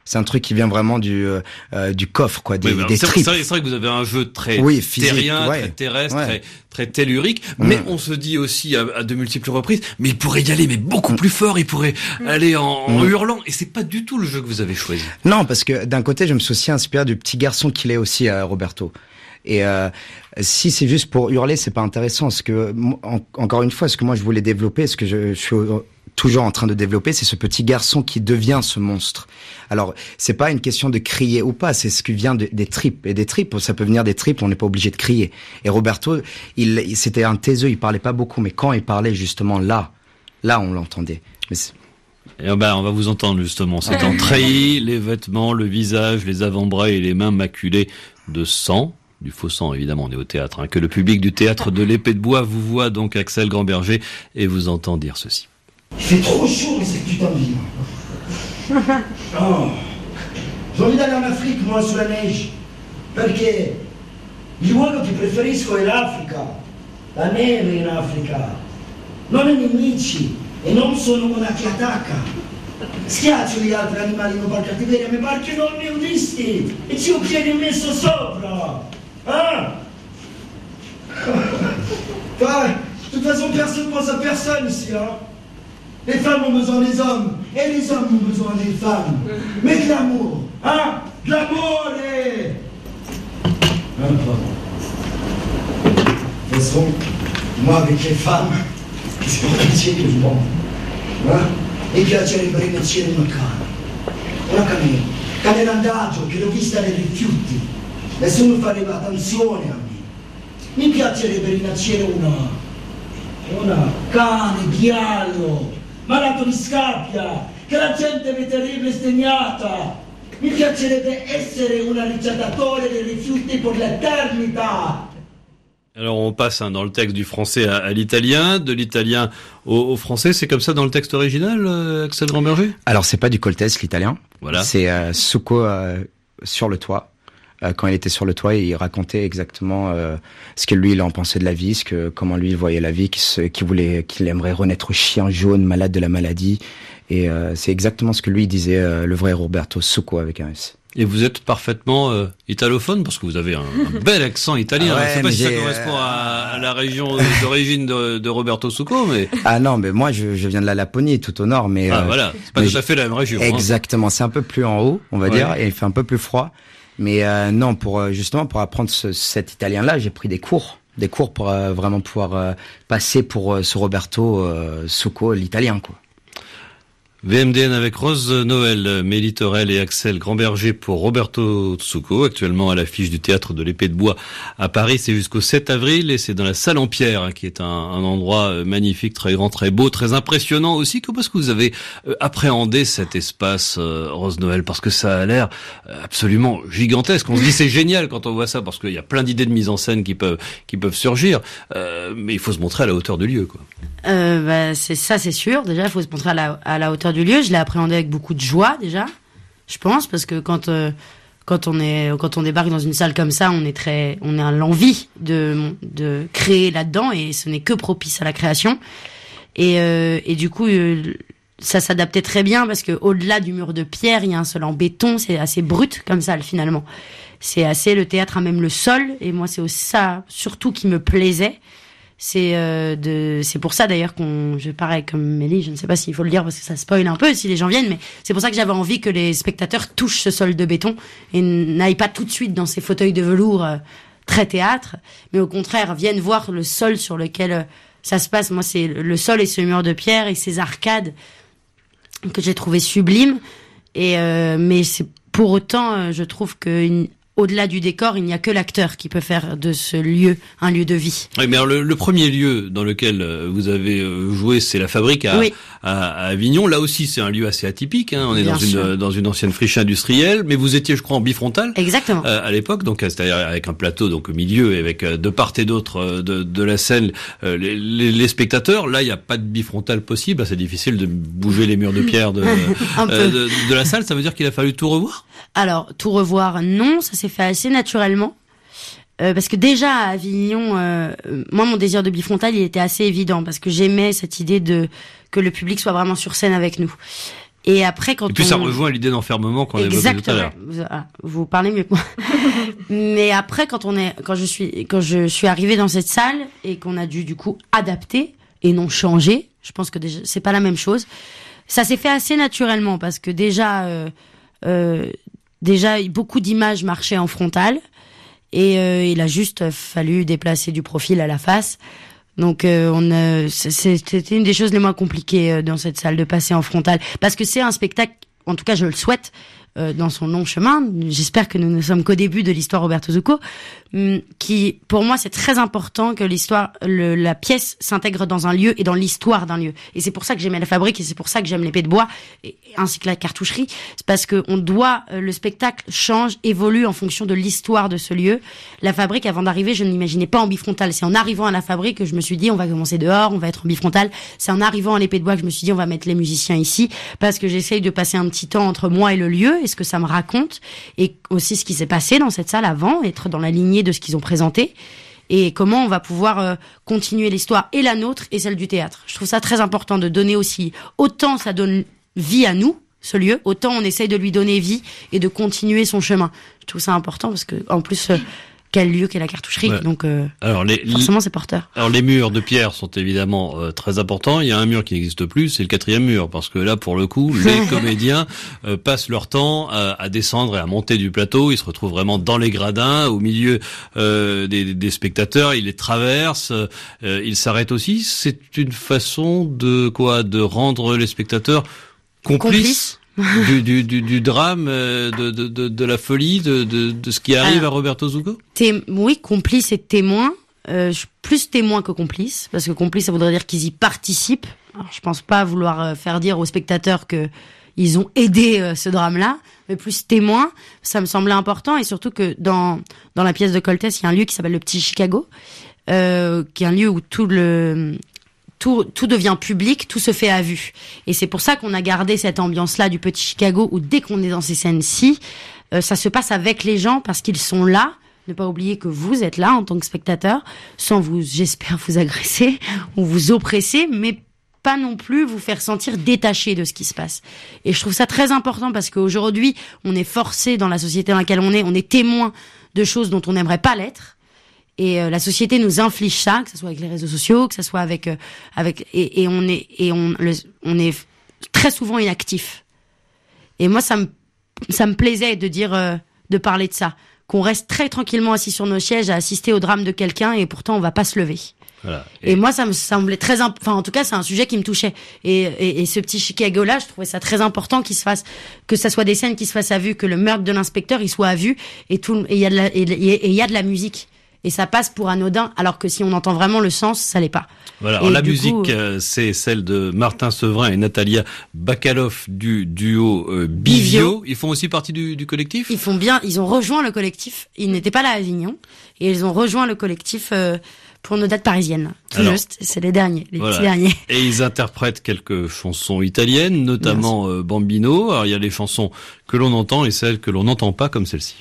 C'est un truc qui vient vraiment du euh, du coffre, quoi, des, oui, des c'est, tripes. C'est vrai, c'est vrai que vous avez un jeu très oui, physique, terrien, ouais. très terrestre, ouais. très très tellurique. Mais mmh. on se dit aussi à, à de multiples reprises, mais il pourrait y aller, mais beaucoup mmh. plus fort. Il pourrait mmh. aller en, en mmh. hurlant. Et c'est pas du tout le jeu que vous avez choisi. Non, parce que d'un côté, je me suis aussi inspiré du petit garçon qu'il est aussi, euh, Roberto. Et euh, si c'est juste pour hurler, c'est pas intéressant. Ce que, en, encore une fois, ce que moi je voulais développer, ce que je, je suis toujours en train de développer, c'est ce petit garçon qui devient ce monstre. Alors, c'est pas une question de crier ou pas, c'est ce qui vient de, des tripes. Et des tripes, ça peut venir des tripes, on n'est pas obligé de crier. Et Roberto, il, il c'était un taiseux, il parlait pas beaucoup, mais quand il parlait justement là, là on l'entendait. Mais c'est... Et ben, on va vous entendre justement. C'est en treillis, les vêtements, le visage, les avant-bras et les mains maculées de sang. Du faux sang, évidemment, on est au théâtre, hein, que le public du théâtre de l'Épée de Bois vous voit donc Axel Grand-Berger et vous entend dire ceci. Il fait trop chaud, mais c'est que tu t'en vis. Oh. J'ai envie d'aller en Afrique, moi, sous la neige. Perché il luogo che preferisco è l'Africa. La neve in Africa. Non i nemici, e non sono una che attacca. Schiaccio gli altri animali non per cattiveria, ma perché non li ho visti? E ci ho piedi messo sopra. Hein? Ouais, de toute façon, personne ne pense à personne ici, hein? Les femmes ont besoin des hommes, et les hommes ont besoin des femmes. Mais de l'amour, hein? De l'amour, et... Hein, pardon. De toute façon, moi, avec les femmes, c'est pour l'amitié que je prends. Hein? Mi piacerebbe rinascere una cane. Una cane, cane d'andagio, che l'ho vista nei rifiuti. Nessuno faceva attenzione a me. Mi piacerebbe rinascere una... una cane, giallo, malato di scabbia, che la gente vedrebbe stegnata. Mi piacerebbe essere una ricercatore dei rifiuti per l'eternità. Alors on passe hein, dans le texte du français à, à l'italien, de l'italien au, au français. C'est comme ça dans le texte original, euh, Axel Grand-Berger? Alors c'est pas du Coltès l'italien. Voilà. C'est euh, Succo euh, sur le toit. Euh, quand il était sur le toit, il racontait exactement euh, ce que lui il en pensait de la vie, ce que comment lui il voyait la vie, qu'il, qu'il voulait, qu'il aimerait renaître chien jaune, malade de la maladie. Et euh, c'est exactement ce que lui disait, euh, le vrai Roberto Succo avec un S. Et vous êtes parfaitement euh, italophone parce que vous avez un, un bel accent italien. Ah ouais, je sais pas si ça correspond à, à la région d'origine de, de Roberto Succo, mais ah non, mais moi je, je viens de la Laponie, tout au nord, mais ah euh, voilà, c'est pas tout à fait la même région. Exactement, hein. C'est un peu plus en haut, on va ouais. dire, et il fait un peu plus froid. Mais euh, non, pour justement pour apprendre ce, cet italien-là, j'ai pris des cours, des cours pour euh, vraiment pouvoir euh, passer pour euh, ce Roberto euh, Succo, l'italien, quoi. V M D N avec Rose Noël, Mélie Torel et Axel Grand-Berger pour Roberto Succo, actuellement à l'affiche du Théâtre de l'Épée de Bois à Paris. C'est jusqu'au sept avril et c'est dans la salle en pierre, hein, qui est un, un endroit magnifique, très grand, très beau, très impressionnant aussi. Comment est-ce que vous avez appréhendé cet espace, euh, Rose Noël? Parce que ça a l'air absolument gigantesque. On se dit c'est génial quand on voit ça parce qu'il y a plein d'idées de mise en scène qui peuvent qui peuvent surgir, euh, mais il faut se montrer à la hauteur du lieu, quoi. Euh, bah, c'est ça, c'est sûr. Déjà, il faut se montrer à la, à la hauteur du lieu. Je l'ai appréhendé avec beaucoup de joie déjà, je pense, parce que quand euh, quand on est quand on débarque dans une salle comme ça, on est très, on a l'envie de de créer là-dedans et ce n'est que propice à la création. Et euh, et du coup, euh, ça s'adaptait très bien parce que au-delà du mur de pierre, il y a un sol en béton. C'est assez brut comme salle finalement. C'est assez, le théâtre a même le sol et moi c'est aussi ça surtout qui me plaisait. C'est euh, de, c'est pour ça d'ailleurs qu'on, je pareil comme Mélie, je ne sais pas s'il faut le dire parce que ça spoil un peu si les gens viennent, mais c'est pour ça que j'avais envie que les spectateurs touchent ce sol de béton et n'aillent pas tout de suite dans ces fauteuils de velours euh, très théâtre, mais au contraire viennent voir le sol sur lequel euh, ça se passe. Moi, c'est le sol et ce mur de pierre et ces arcades que j'ai trouvé sublimes. Et euh, mais c'est pour autant, euh, je trouve que une, au-delà du décor, il n'y a que l'acteur qui peut faire de ce lieu un lieu de vie. Oui, mais alors le, le premier lieu dans lequel vous avez joué, c'est la Fabrique à, oui. à, à Avignon. Là aussi, c'est un lieu assez atypique. Hein. On est Bien dans sûr. une dans une ancienne friche industrielle, mais vous étiez, je crois, en bifrontal. Exactement. Euh, à l'époque, donc c'est-à-dire avec un plateau donc au milieu et avec de part et d'autre de, de la scène euh, les, les, les spectateurs. Là, il n'y a pas de bifrontal possible. C'est difficile de bouger les murs de pierre de, euh, de, de la salle. Ça veut dire qu'il a fallu tout revoir. Alors tout revoir, non, ça s'est fait assez naturellement. Euh, parce que déjà à Avignon, euh, moi mon désir de bifrontal il était assez évident parce que j'aimais cette idée de que le public soit vraiment sur scène avec nous. Et après, quand Et puis on... ça rejoint l'idée d'enfermement qu'on a évoquée tout à l'heure. Vous, vous parlez mieux que moi. Mais après, quand on est, quand je suis, quand je suis arrivée dans cette salle et qu'on a dû du coup adapter et non changer, je pense que déjà c'est pas la même chose. Ça s'est fait assez naturellement parce que déjà, euh, euh, déjà beaucoup d'images marchaient en frontal et euh, il a juste fallu déplacer du profil à la face. Donc euh, on a, c'était une des choses les moins compliquées euh, dans cette salle de passer en frontal parce que c'est un spectacle, en tout cas je le souhaite, euh, dans son long chemin. J'espère que nous ne sommes qu'au début de l'histoire Roberto Zucco, qui pour moi c'est très important que l'histoire, le, la pièce s'intègre dans un lieu et dans l'histoire d'un lieu. Et c'est pour ça que j'aimais la fabrique et c'est pour ça que j'aime l'épée de bois et, ainsi que la cartoucherie. C'est parce que on doit, le spectacle change, évolue en fonction de l'histoire de ce lieu. La fabrique, avant d'arriver, je ne l'imaginais pas en bifrontal. C'est en arrivant à la fabrique que je me suis dit on va commencer dehors, on va être en bifrontal. C'est en arrivant à l'épée de bois que je me suis dit on va mettre les musiciens ici parce que j'essaye de passer un petit temps entre moi et le lieu et ce que ça me raconte et aussi ce qui s'est passé dans cette salle avant, être dans la lignée de ce qu'ils ont présenté et comment on va pouvoir euh, continuer l'histoire et la nôtre et celle du théâtre. Je trouve ça très important de donner aussi, autant ça donne vie à nous, ce lieu, autant on essaye de lui donner vie et de continuer son chemin. Je trouve ça important parce que en plus euh, quel lieu qu'est la cartoucherie, ouais. donc euh, alors les, forcément c'est porteur. Alors les murs de pierre sont évidemment euh, très importants. Il y a un mur qui n'existe plus, c'est le quatrième mur, parce que là pour le coup les comédiens euh, passent leur temps à, à descendre et à monter du plateau. Ils se retrouvent vraiment dans les gradins, au milieu euh, des, des spectateurs. Ils les traversent, euh, ils s'arrêtent aussi. C'est une façon de quoi, de rendre les spectateurs complices. Complice. du, du, du, du drame, de, de, de, de la folie, de, de, de ce qui arrive Alors, à Roberto Zucco. Té- oui, complice et témoin. Euh, plus témoin que complice, parce que complice, ça voudrait dire qu'ils y participent. Alors, je pense pas vouloir faire dire aux spectateurs que ils ont aidé euh, ce drame-là, mais plus témoin, ça me semblait important, et surtout que dans dans la pièce de Coltès, il y a un lieu qui s'appelle le Petit Chicago, euh, qui est un lieu où tout le Tout, tout devient public, tout se fait à vue. Et c'est pour ça qu'on a gardé cette ambiance-là du Petit Chicago où dès qu'on est dans ces scènes-ci, euh, ça se passe avec les gens parce qu'ils sont là. Ne pas oublier que vous êtes là en tant que spectateur, sans vous, j'espère, vous agresser ou vous oppresser, mais pas non plus vous faire sentir détaché de ce qui se passe. Et je trouve ça très important parce qu'aujourd'hui, on est forcé dans la société dans laquelle on est, on est témoin de choses dont on n'aimerait pas l'être. Et euh, la société nous inflige ça, que ce soit avec les réseaux sociaux, que ce soit avec euh, avec et, et on est et on le, on est très souvent inactif. Et moi ça me ça me plaisait de dire euh, de parler de ça, qu'on reste très tranquillement assis sur nos sièges à assister au drame de quelqu'un et pourtant on va pas se lever. Voilà. Et, et moi ça me semblait très imp... enfin en tout cas c'est un sujet qui me touchait et, et et ce Petit Chicago là, je trouvais ça très important qu'il se fasse, que ça soit des scènes qui se fassent à vue, que le meurtre de l'inspecteur il soit à vue et tout et il y a de la et il y a de la musique. Et ça passe pour anodin, alors que si on entend vraiment le sens, ça l'est pas. Voilà. Alors la musique, coup, euh, c'est celle de Martin Sevrin et Natalia Bakaloff du duo euh, Bivio. Ils font aussi partie du, du collectif. Ils font bien. Ils ont rejoint le collectif. Ils n'étaient pas là à Avignon et ils ont rejoint le collectif euh, pour nos dates parisiennes. Tout Alors, juste, c'est les derniers, les voilà. petits derniers. Et ils interprètent quelques chansons italiennes, notamment euh, Bambino. Alors il y a les chansons que l'on entend et celles que l'on n'entend pas, comme celle-ci.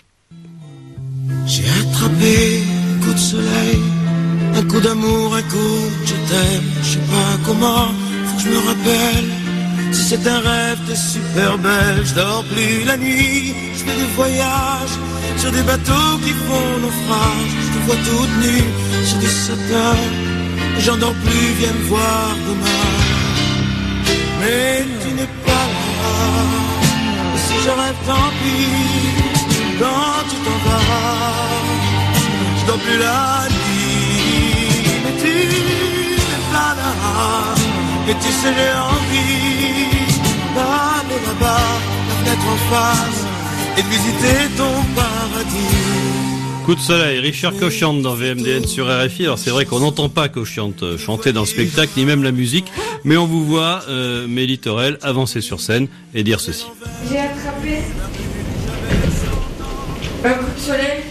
J'ai attrapé un coup de soleil, un coup d'amour, un coup de je t'aime. Je sais pas comment, faut que je me rappelle. Si c'est un rêve, t'es super belle. Je dors plus la nuit, je fais des voyages sur des bateaux qui font naufrage. Je te vois toute nue sur des sapins. J'en dors plus, viens me voir demain. Mais tu n'es pas là. Et si je rêve, tant pis. Quand tu t'en vas, je dors plus la nuit. Mais tu me planas. Et tu sais j'ai envie d'aller là-bas, la fenêtre en face, et de visiter ton paradis. Coup de soleil, Richard Cochiante dans V M D N sur R F I. Alors c'est vrai qu'on n'entend pas Cochiante chanter dans le spectacle, ni même la musique, mais on vous voit, euh, Mélie Torel, avancer sur scène et dire ceci. J'ai attrapé un coup de soleil,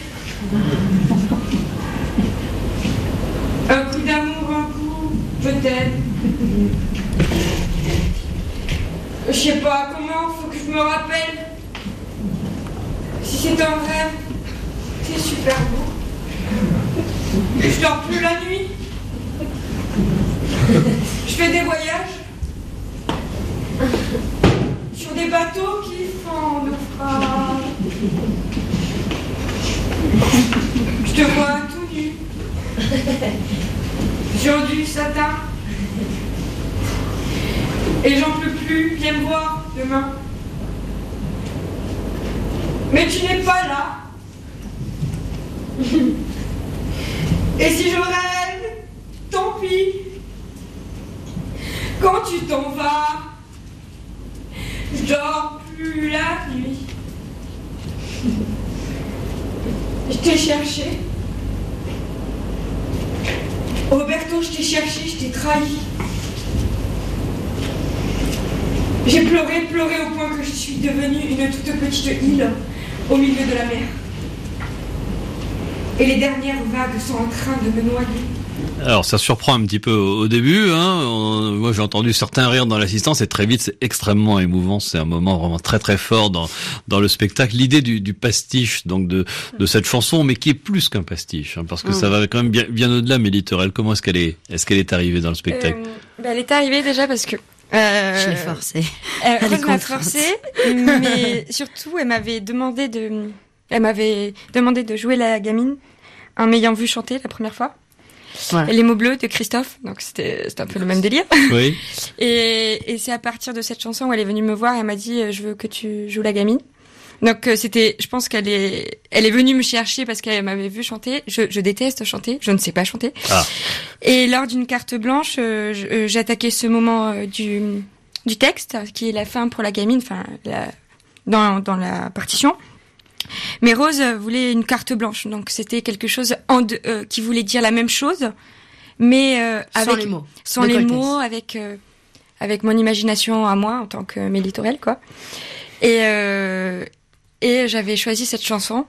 un coup d'amour, un coup peut-être. Je sais pas comment, faut que je me rappelle. Si c'est un rêve, c'est super beau. Je dors plus la nuit. Je fais des voyages sur Je te vois tout nu. Sur du satin. Et j'en peux plus, viens me voir demain. Mais tu n'es pas là. Et si je rêve, tant pis. Quand tu t'en vas, je dors plus la nuit. Je t'ai cherché. Roberto, je t'ai cherché, je t'ai trahi. J'ai pleuré, pleuré au point que je suis devenue une toute petite île au milieu de la mer. Et les dernières vagues sont en train de me noyer. Alors ça surprend un petit peu au, au début, hein. On, moi j'ai entendu certains rires dans l'assistance et très vite c'est extrêmement émouvant, c'est un moment vraiment très très fort dans dans le spectacle. L'idée du, du pastiche donc de de cette chanson, mais qui est plus qu'un pastiche, hein, parce que mmh. ça va quand même bien bien au-delà. Mélie Tourelle, comment est-ce qu'elle est est-ce qu'elle est arrivée dans le spectacle? euh, bah, Elle est arrivée déjà parce que euh, je l'ai forcée. Euh, elle m'a forcée, mais surtout elle m'avait demandé de elle m'avait demandé de jouer la gamine en m'ayant vu chanter la première fois. Voilà. Les mots bleus de Christophe, donc c'était c'était un peu le même délire. Oui. Et et c'est à partir de cette chanson où elle est venue me voir et elle m'a dit je veux que tu joues la gamine. Donc c'était, je pense qu'elle est elle est venue me chercher parce qu'elle m'avait vu chanter. Je je déteste chanter, je ne sais pas chanter. Ah. Et lors d'une carte blanche, euh, j'attaquais ce moment euh, du du texte qui est la fin pour la gamine, enfin la, dans dans la partition. Mais Rose voulait une carte blanche, donc c'était quelque chose en de, euh, qui voulait dire la même chose, mais euh, avec sans les mots, sans les mots, avec euh, avec mon imagination à moi en tant que Mélie Tourelle, quoi. Et euh, et j'avais choisi cette chanson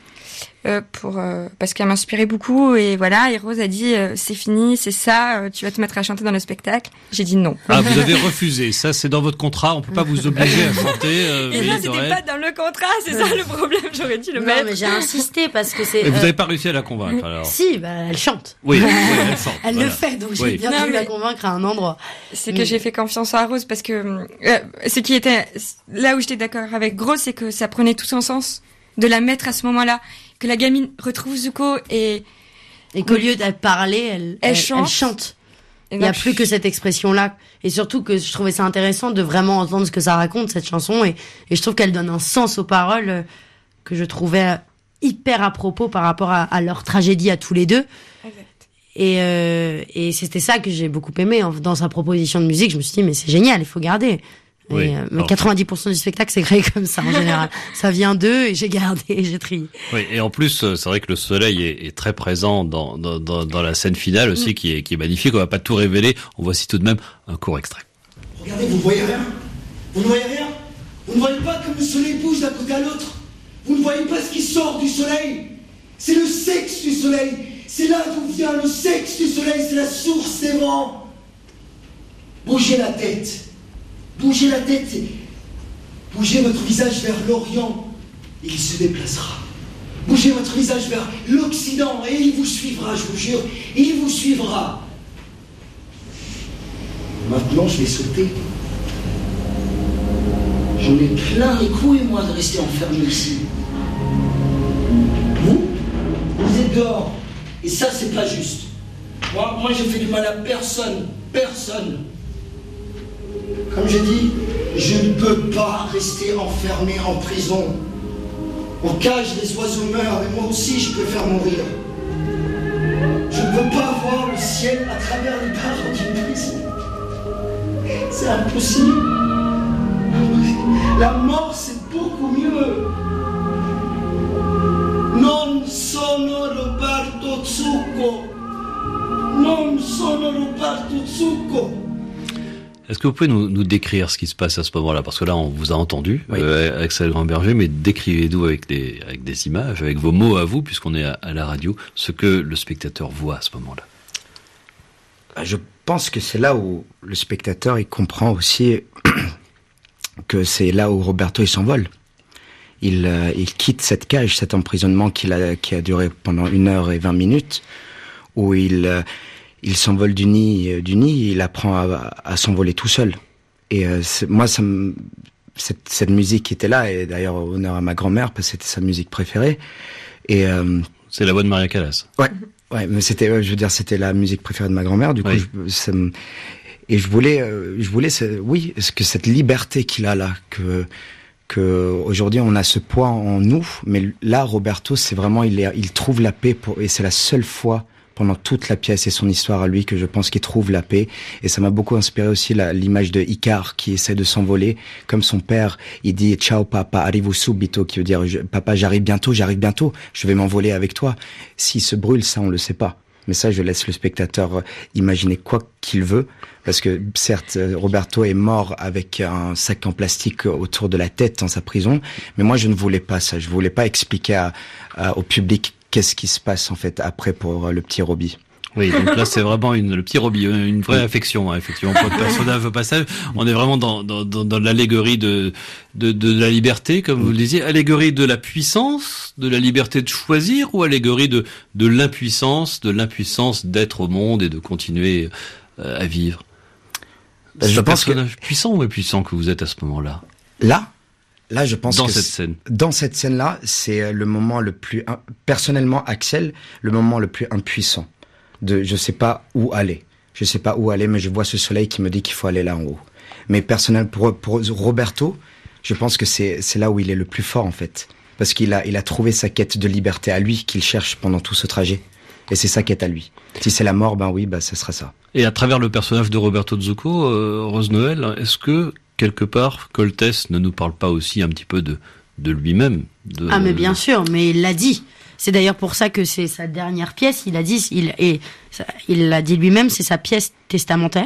euh, pour euh, parce qu'elle m'inspirait beaucoup et voilà. Et Rose a dit euh, c'est fini, c'est ça, euh, tu vas te mettre à chanter dans le spectacle. J'ai dit non. Ah, vous avez refusé. Ça, c'est dans votre contrat. On peut pas vous obliger à chanter. Euh, et ça, c'était pas dans le contrat. C'est ça le problème. J'aurais dû le non, mettre. Non, mais j'ai insisté parce que c'est. Et vous euh... n'avez pas réussi à la convaincre alors. Si, bah elle chante. Oui, oui elle chante. Elle voilà. le fait, donc oui. j'ai bien non, dû mais... la convaincre à un endroit. C'est mais... que j'ai fait confiance à Rose parce que euh, ce qui était là où j'étais d'accord avec Rose, c'est que ça prenait tout son sens de la mettre à ce moment-là. Que la gamine retrouve Zuko et et qu'au lieu de parler, elle elle, elle chante. Elle chante. Il n'y a plus que cette expression-là, et surtout que je trouvais ça intéressant de vraiment entendre ce que ça raconte cette chanson, et et je trouve qu'elle donne un sens aux paroles que je trouvais hyper à propos par rapport à, à leur tragédie à tous les deux. Exact. Et euh, et c'était ça que j'ai beaucoup aimé dans sa proposition de musique. Je me suis dit mais c'est génial, il faut garder. Oui. Et, euh, mais quatre-vingt-dix pour cent du spectacle c'est créé comme ça en général. Ça vient d'eux et j'ai gardé et j'ai trié. Oui, et en plus c'est vrai que le soleil est, est très présent dans, dans dans dans la scène finale aussi mmh. qui est qui est magnifique. On va pas tout révéler. On voici tout de même un court extrait. Regardez, vous ne voyez rien. Vous ne voyez rien. Vous ne voyez pas comme le soleil bouge d'un côté à l'autre. Vous ne voyez pas ce qui sort du soleil. C'est le sexe du soleil. C'est là d'où vient le sexe du soleil. C'est la source des vents. Bougez la tête. Bougez la tête, bougez votre visage vers l'Orient, et il se déplacera. Bougez votre visage vers l'Occident, et il vous suivra, je vous jure, il vous suivra. Maintenant, je vais sauter. J'en ai plein les couilles, moi, de rester enfermé ici. Vous, vous êtes dehors, et ça, c'est pas juste. Moi, moi, je fais du mal à personne, personne. Comme je dis, je ne peux pas rester enfermé en prison. En cage, les oiseaux meurent, mais moi aussi je peux faire mourir. Je ne peux pas voir le ciel à travers les barreaux d'une prison. C'est impossible. La mort, c'est beaucoup mieux. Non sono Roberto Zucco. Non sono Roberto Zucco. Est-ce que vous pouvez nous, nous décrire ce qui se passe à ce moment-là? Parce que là, on vous a entendu, oui. euh, Axel Grand-Berger, mais décrivez-nous avec des, avec des images, avec vos mots à vous, puisqu'on est à, à la radio, ce que le spectateur voit à ce moment-là. Je pense que c'est là où le spectateur, il comprend aussi que c'est là où Roberto, il s'envole. Il, euh, il quitte cette cage, cet emprisonnement qu'il a, qui a duré pendant une heure et vingt minutes, où il... Euh, il s'envole du nid, du nid, il apprend à, à s'envoler tout seul. Et euh, moi, ça me, cette, cette musique qui était là, et d'ailleurs honneur à ma grand-mère parce que c'était sa musique préférée. Et euh, c'est la voix de Maria Callas. Ouais, ouais, mais c'était, je veux dire, c'était la musique préférée de ma grand-mère. Du coup, oui. je, ça me, et je voulais, euh, je voulais, oui, est-ce que cette liberté qu'il a là, que que aujourd'hui on a ce poids en nous, mais là Roberto, c'est vraiment, il est, il trouve la paix pour, et c'est la seule fois pendant toute la pièce et son histoire à lui que je pense qu'il trouve la paix. Et ça m'a beaucoup inspiré aussi la, l'image de Icare qui essaie de s'envoler comme son père. Il dit ciao papa, arrivo subito, qui veut dire papa, j'arrive bientôt, j'arrive bientôt, je vais m'envoler avec toi. S'il se brûle, ça on le sait pas. Mais ça, je laisse le spectateur imaginer quoi qu'il veut. Parce que, certes, Roberto est mort avec un sac en plastique autour de la tête dans sa prison. Mais moi, je ne voulais pas ça. Je voulais pas expliquer à, à, au public qu'est-ce qui se passe, en fait, après pour le petit Robbie. Oui, donc là, c'est vraiment une, le petit Robbie, une vraie affection, hein, effectivement, pour le personnage au passage. On est vraiment dans, dans, dans, dans l'allégorie de, de, de la liberté, comme vous le disiez, allégorie de la puissance, de la liberté de choisir, ou allégorie de, de l'impuissance, de l'impuissance d'être au monde et de continuer euh, à vivre. C'est je un pense personnage que... puissant ou impuissant que vous êtes à ce moment-là? Là? Là, je pense dans que cette scène. Dans cette scène-là, c'est le moment le plus, personnellement, Axel, le moment le plus impuissant. De, je sais pas où aller. Je sais pas où aller, mais je vois ce soleil qui me dit qu'il faut aller là en haut. Mais personnellement, pour, pour Roberto, je pense que c'est, c'est là où il est le plus fort, en fait. Parce qu'il a, il a trouvé sa quête de liberté à lui qu'il cherche pendant tout ce trajet. Et c'est sa quête à lui. Si c'est la mort, ben oui, ben ce sera ça. Et à travers le personnage de Roberto Zucco, euh, Rose Noël, est-ce que, quelque part, Coltès ne nous parle pas aussi un petit peu de, de lui-même? de... Ah, mais bien sûr, mais il l'a dit. C'est d'ailleurs pour ça que c'est sa dernière pièce. Il a dit, il et ça, il l'a dit lui-même, c'est sa pièce testamentaire.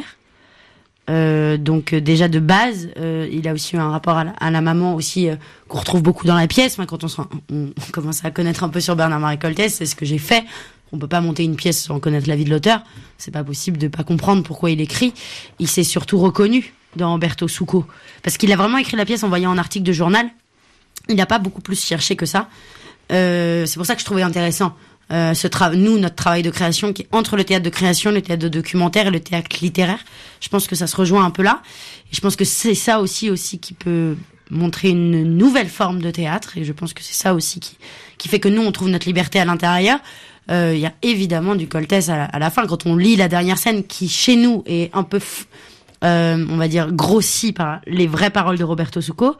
Euh, donc euh, déjà de base, euh, il a aussi eu un rapport à la, à la maman aussi euh, qu'on retrouve beaucoup dans la pièce. Enfin, quand on, se, on, on commence à connaître un peu sur Bernard-Marie Coltès, c'est ce que j'ai fait. On peut pas monter une pièce sans connaître la vie de l'auteur. C'est pas possible de pas comprendre pourquoi il écrit. Il s'est surtout reconnu dans Umberto Succo parce qu'il a vraiment écrit la pièce en voyant un article de journal. Il n'a pas beaucoup plus cherché que ça. Euh, c'est pour ça que je trouvais intéressant euh, ce tra- nous notre travail de création qui est entre le théâtre de création, le théâtre de documentaire et le théâtre littéraire. Je pense que ça se rejoint un peu là et je pense que c'est ça aussi aussi qui peut montrer une nouvelle forme de théâtre et je pense que c'est ça aussi qui qui fait que nous on trouve notre liberté à l'intérieur. Il euh, y a évidemment du Coltès à la, à la fin quand on lit la dernière scène qui chez nous est un peu f- euh, on va dire grossi par les vraies paroles de Roberto Succo.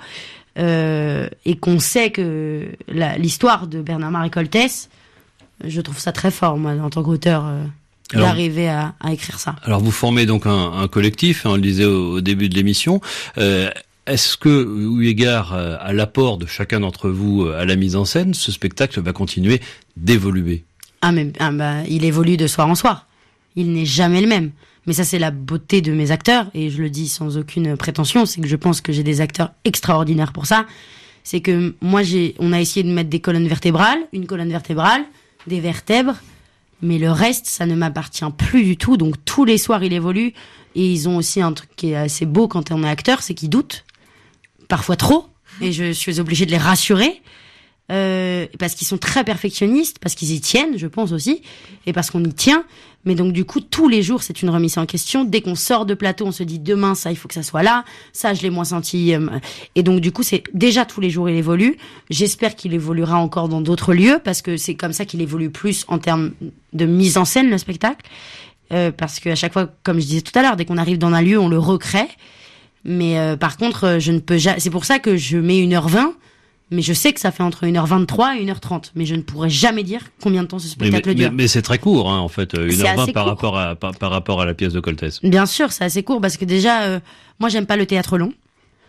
Euh, et qu'on sait que la, l'histoire de Bernard-Marie Coltès, je trouve ça très fort, moi, en tant qu'auteur, euh, alors, d'arriver à, à écrire ça. Alors, vous formez donc un, un collectif, hein, on le disait au, au début de l'émission. Euh, est-ce que, eu égard à l'apport de chacun d'entre vous à la mise en scène, ce spectacle va continuer d'évoluer? Ah, mais ah, bah, il évolue de soir en soir. Il n'est jamais le même. Mais ça, c'est la beauté de mes acteurs, et je le dis sans aucune prétention, c'est que je pense que j'ai des acteurs extraordinaires pour ça. C'est que moi, j'ai, on a essayé de mettre des colonnes vertébrales, une colonne vertébrale, des vertèbres, mais le reste, ça ne m'appartient plus du tout. Donc tous les soirs, il évolue, et ils ont aussi un truc qui est assez beau quand on est acteur, c'est qu'ils doutent, parfois trop, et je suis obligée de les rassurer. Euh, parce qu'ils sont très perfectionnistes, parce qu'ils y tiennent, je pense aussi, et parce qu'on y tient. Mais donc du coup, tous les jours, c'est une remise en question. Dès qu'on sort de plateau, on se dit demain, ça, il faut que ça soit là. Ça, je l'ai moins senti. Et donc du coup, c'est déjà tous les jours, il évolue. J'espère qu'il évoluera encore dans d'autres lieux, parce que c'est comme ça qu'il évolue plus en termes de mise en scène, le spectacle. Euh, parce qu'à chaque fois, comme je disais tout à l'heure, dès qu'on arrive dans un lieu, on le recrée. Mais euh, par contre, je ne peux jamais. C'est pour ça que je mets une heure vingt. Mais je sais que ça fait entre une heure vingt-trois et une heure trente. Mais je ne pourrais jamais dire combien de temps ce spectacle mais, mais, dure. Mais, mais c'est très court, hein, en fait, une heure vingt par court. rapport à, par, par rapport à la pièce de Coltès. Bien sûr, c'est assez court parce que déjà, euh, moi, j'aime pas le théâtre long.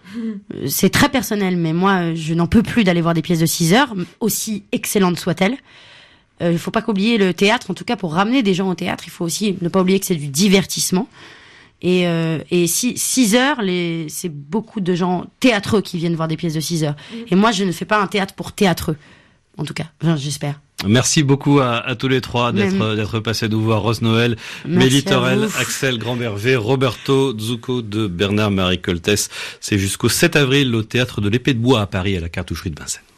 C'est très personnel, mais moi, je n'en peux plus d'aller voir des pièces de six heures, aussi excellentes soient-elles. Il euh, faut pas qu'oublier le théâtre, en tout cas, pour ramener des gens au théâtre, il faut aussi ne pas oublier que c'est du divertissement. Et, euh, et si, six heures, les, c'est beaucoup de gens théâtreux qui viennent voir des pièces de six heures. Mmh. Et moi, je ne fais pas un théâtre pour théâtreux. En tout cas, enfin, j'espère. Merci beaucoup à, à tous les trois d'être, Même. d'être passés nous voir. Rose Noël, Mélie Torel, Axel Grand-Berger, Roberto Zucco de Bernard-Marie Coltès. C'est jusqu'au sept avril au Théâtre de l'Épée de Bois à Paris, à la Cartoucherie de Vincennes.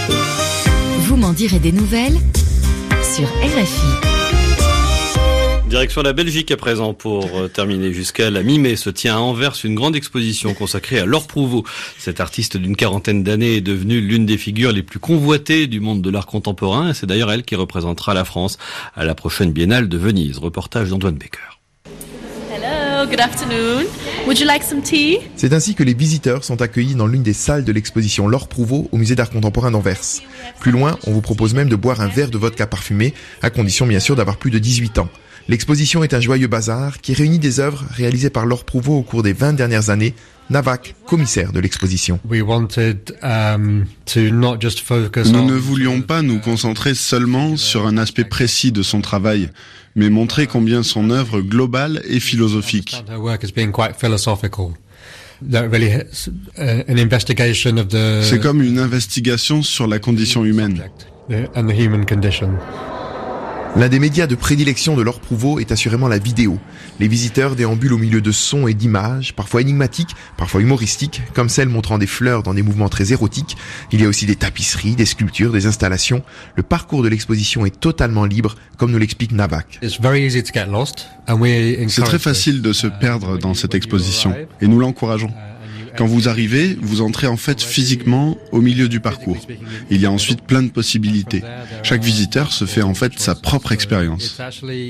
Vous m'en direz des nouvelles sur R F I. Direction la Belgique à présent pour euh, terminer. Jusqu'à la mi-mai se tient à Anvers une grande exposition consacrée à Laure Prouvost. Cette artiste d'une quarantaine d'années est devenue l'une des figures les plus convoitées du monde de l'art contemporain. Et c'est d'ailleurs elle qui représentera la France à la prochaine Biennale de Venise. Reportage d'Antoine Becker. Hello, good afternoon. Would you like some tea? C'est ainsi que les visiteurs sont accueillis dans l'une des salles de l'exposition Laure Prouvost au musée d'art contemporain d'Anvers. Plus loin, on vous propose même de boire un verre de vodka parfumé, à condition bien sûr d'avoir plus de dix-huit ans. L'exposition est un joyeux bazar qui réunit des œuvres réalisées par Laure Prouvost au cours des vingt dernières années. Navak, commissaire de l'exposition. We wanted, um, to not just focus Nous on... ne voulions pas nous concentrer seulement sur un aspect précis de son travail, mais montrer combien son œuvre globale est philosophique. C'est comme une investigation sur la condition humaine. L'un des médias de prédilection de Laure Prouvost est assurément la vidéo. Les visiteurs déambulent au milieu de sons et d'images, parfois énigmatiques, parfois humoristiques, comme celles montrant des fleurs dans des mouvements très érotiques. Il y a aussi des tapisseries, des sculptures, des installations. Le parcours de l'exposition est totalement libre, comme nous l'explique Navak. C'est très facile de se perdre dans cette exposition, et nous l'encourageons. Quand vous arrivez, vous entrez en fait physiquement au milieu du parcours. Il y a ensuite plein de possibilités. Chaque visiteur se fait en fait sa propre expérience.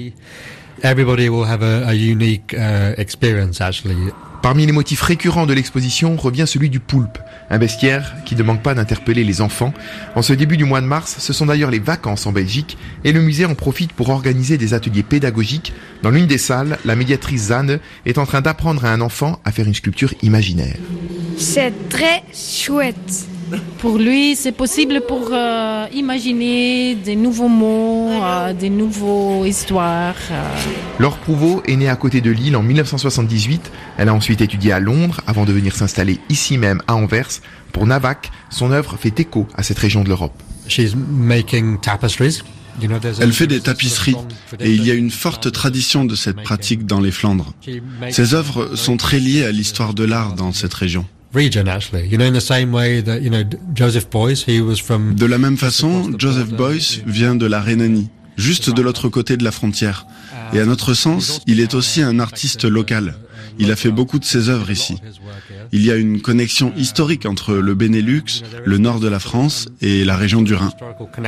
Parmi les motifs récurrents de l'exposition revient celui du poulpe, un bestiaire qui ne manque pas d'interpeller les enfants. En ce début du mois de mars, ce sont d'ailleurs les vacances en Belgique et le musée en profite pour organiser des ateliers pédagogiques. Dans l'une des salles, la médiatrice Zanne est en train d'apprendre à un enfant à faire une sculpture imaginaire. C'est très chouette. Pour lui, c'est possible pour euh, imaginer des nouveaux mots, euh, des nouvelles histoires. Euh. Laure Prouvost est née à côté de Lille en dix-neuf cent soixante-dix-huit. Elle a ensuite étudié à Londres avant de venir s'installer ici même à Anvers. Pour Navak, son œuvre fait écho à cette région de l'Europe. Elle fait des tapisseries et il y a une forte tradition de cette pratique dans les Flandres. Ses œuvres sont très liées à l'histoire de l'art dans cette région. De la même façon, Joseph Beuys vient de la Rhénanie, juste de l'autre côté de la frontière. Et à notre sens, il est aussi un artiste local. Il a fait beaucoup de ses œuvres ici. Il y a une connexion historique entre le Benelux, le nord de la France et la région du Rhin.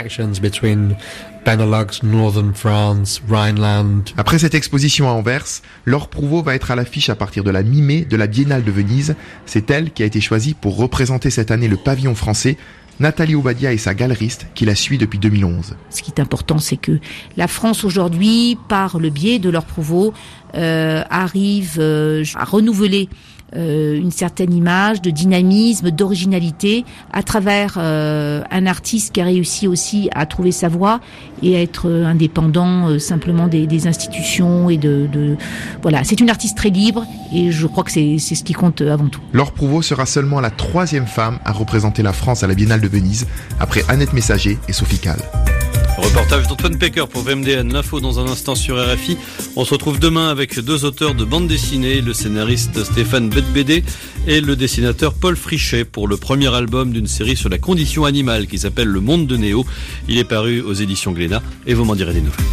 Après cette exposition à Anvers, Laure Prouvost va être à l'affiche à partir de la mi-mai de la Biennale de Venise. C'est elle qui a été choisie pour représenter cette année le pavillon français. Nathalie Obadia est sa galeriste qui la suit depuis deux mille onze. Ce qui est important, c'est que la France aujourd'hui, par le biais de Laure Prouvost, euh, arrive euh, à renouveler euh, une certaine image de dynamisme, d'originalité à travers euh, un artiste qui a réussi aussi à trouver sa voie et à être indépendant euh, simplement des, des institutions et de, de voilà. C'est une artiste très libre et je crois que c'est, c'est ce qui compte avant tout. Laure Prouvost sera seulement la troisième femme à représenter la France à la Biennale de Venise, après Annette Messager et Sophie Calle. Reportage d'Antoine Pecker pour V M D N. L'info dans un instant sur R F I. On se retrouve demain avec deux auteurs de bande dessinée, le scénariste Stéphane Bedbédé et le dessinateur Paul Frichet pour le premier album d'une série sur la condition animale qui s'appelle Le Monde de Néo. Il est paru aux éditions Glénat et vous m'en direz des nouvelles.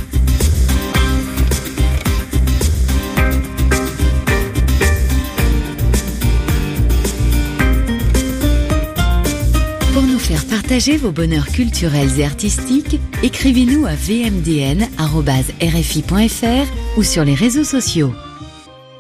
Partagez vos bonheurs culturels et artistiques, écrivez-nous à v m d n arobase r f i point f r ou sur les réseaux sociaux.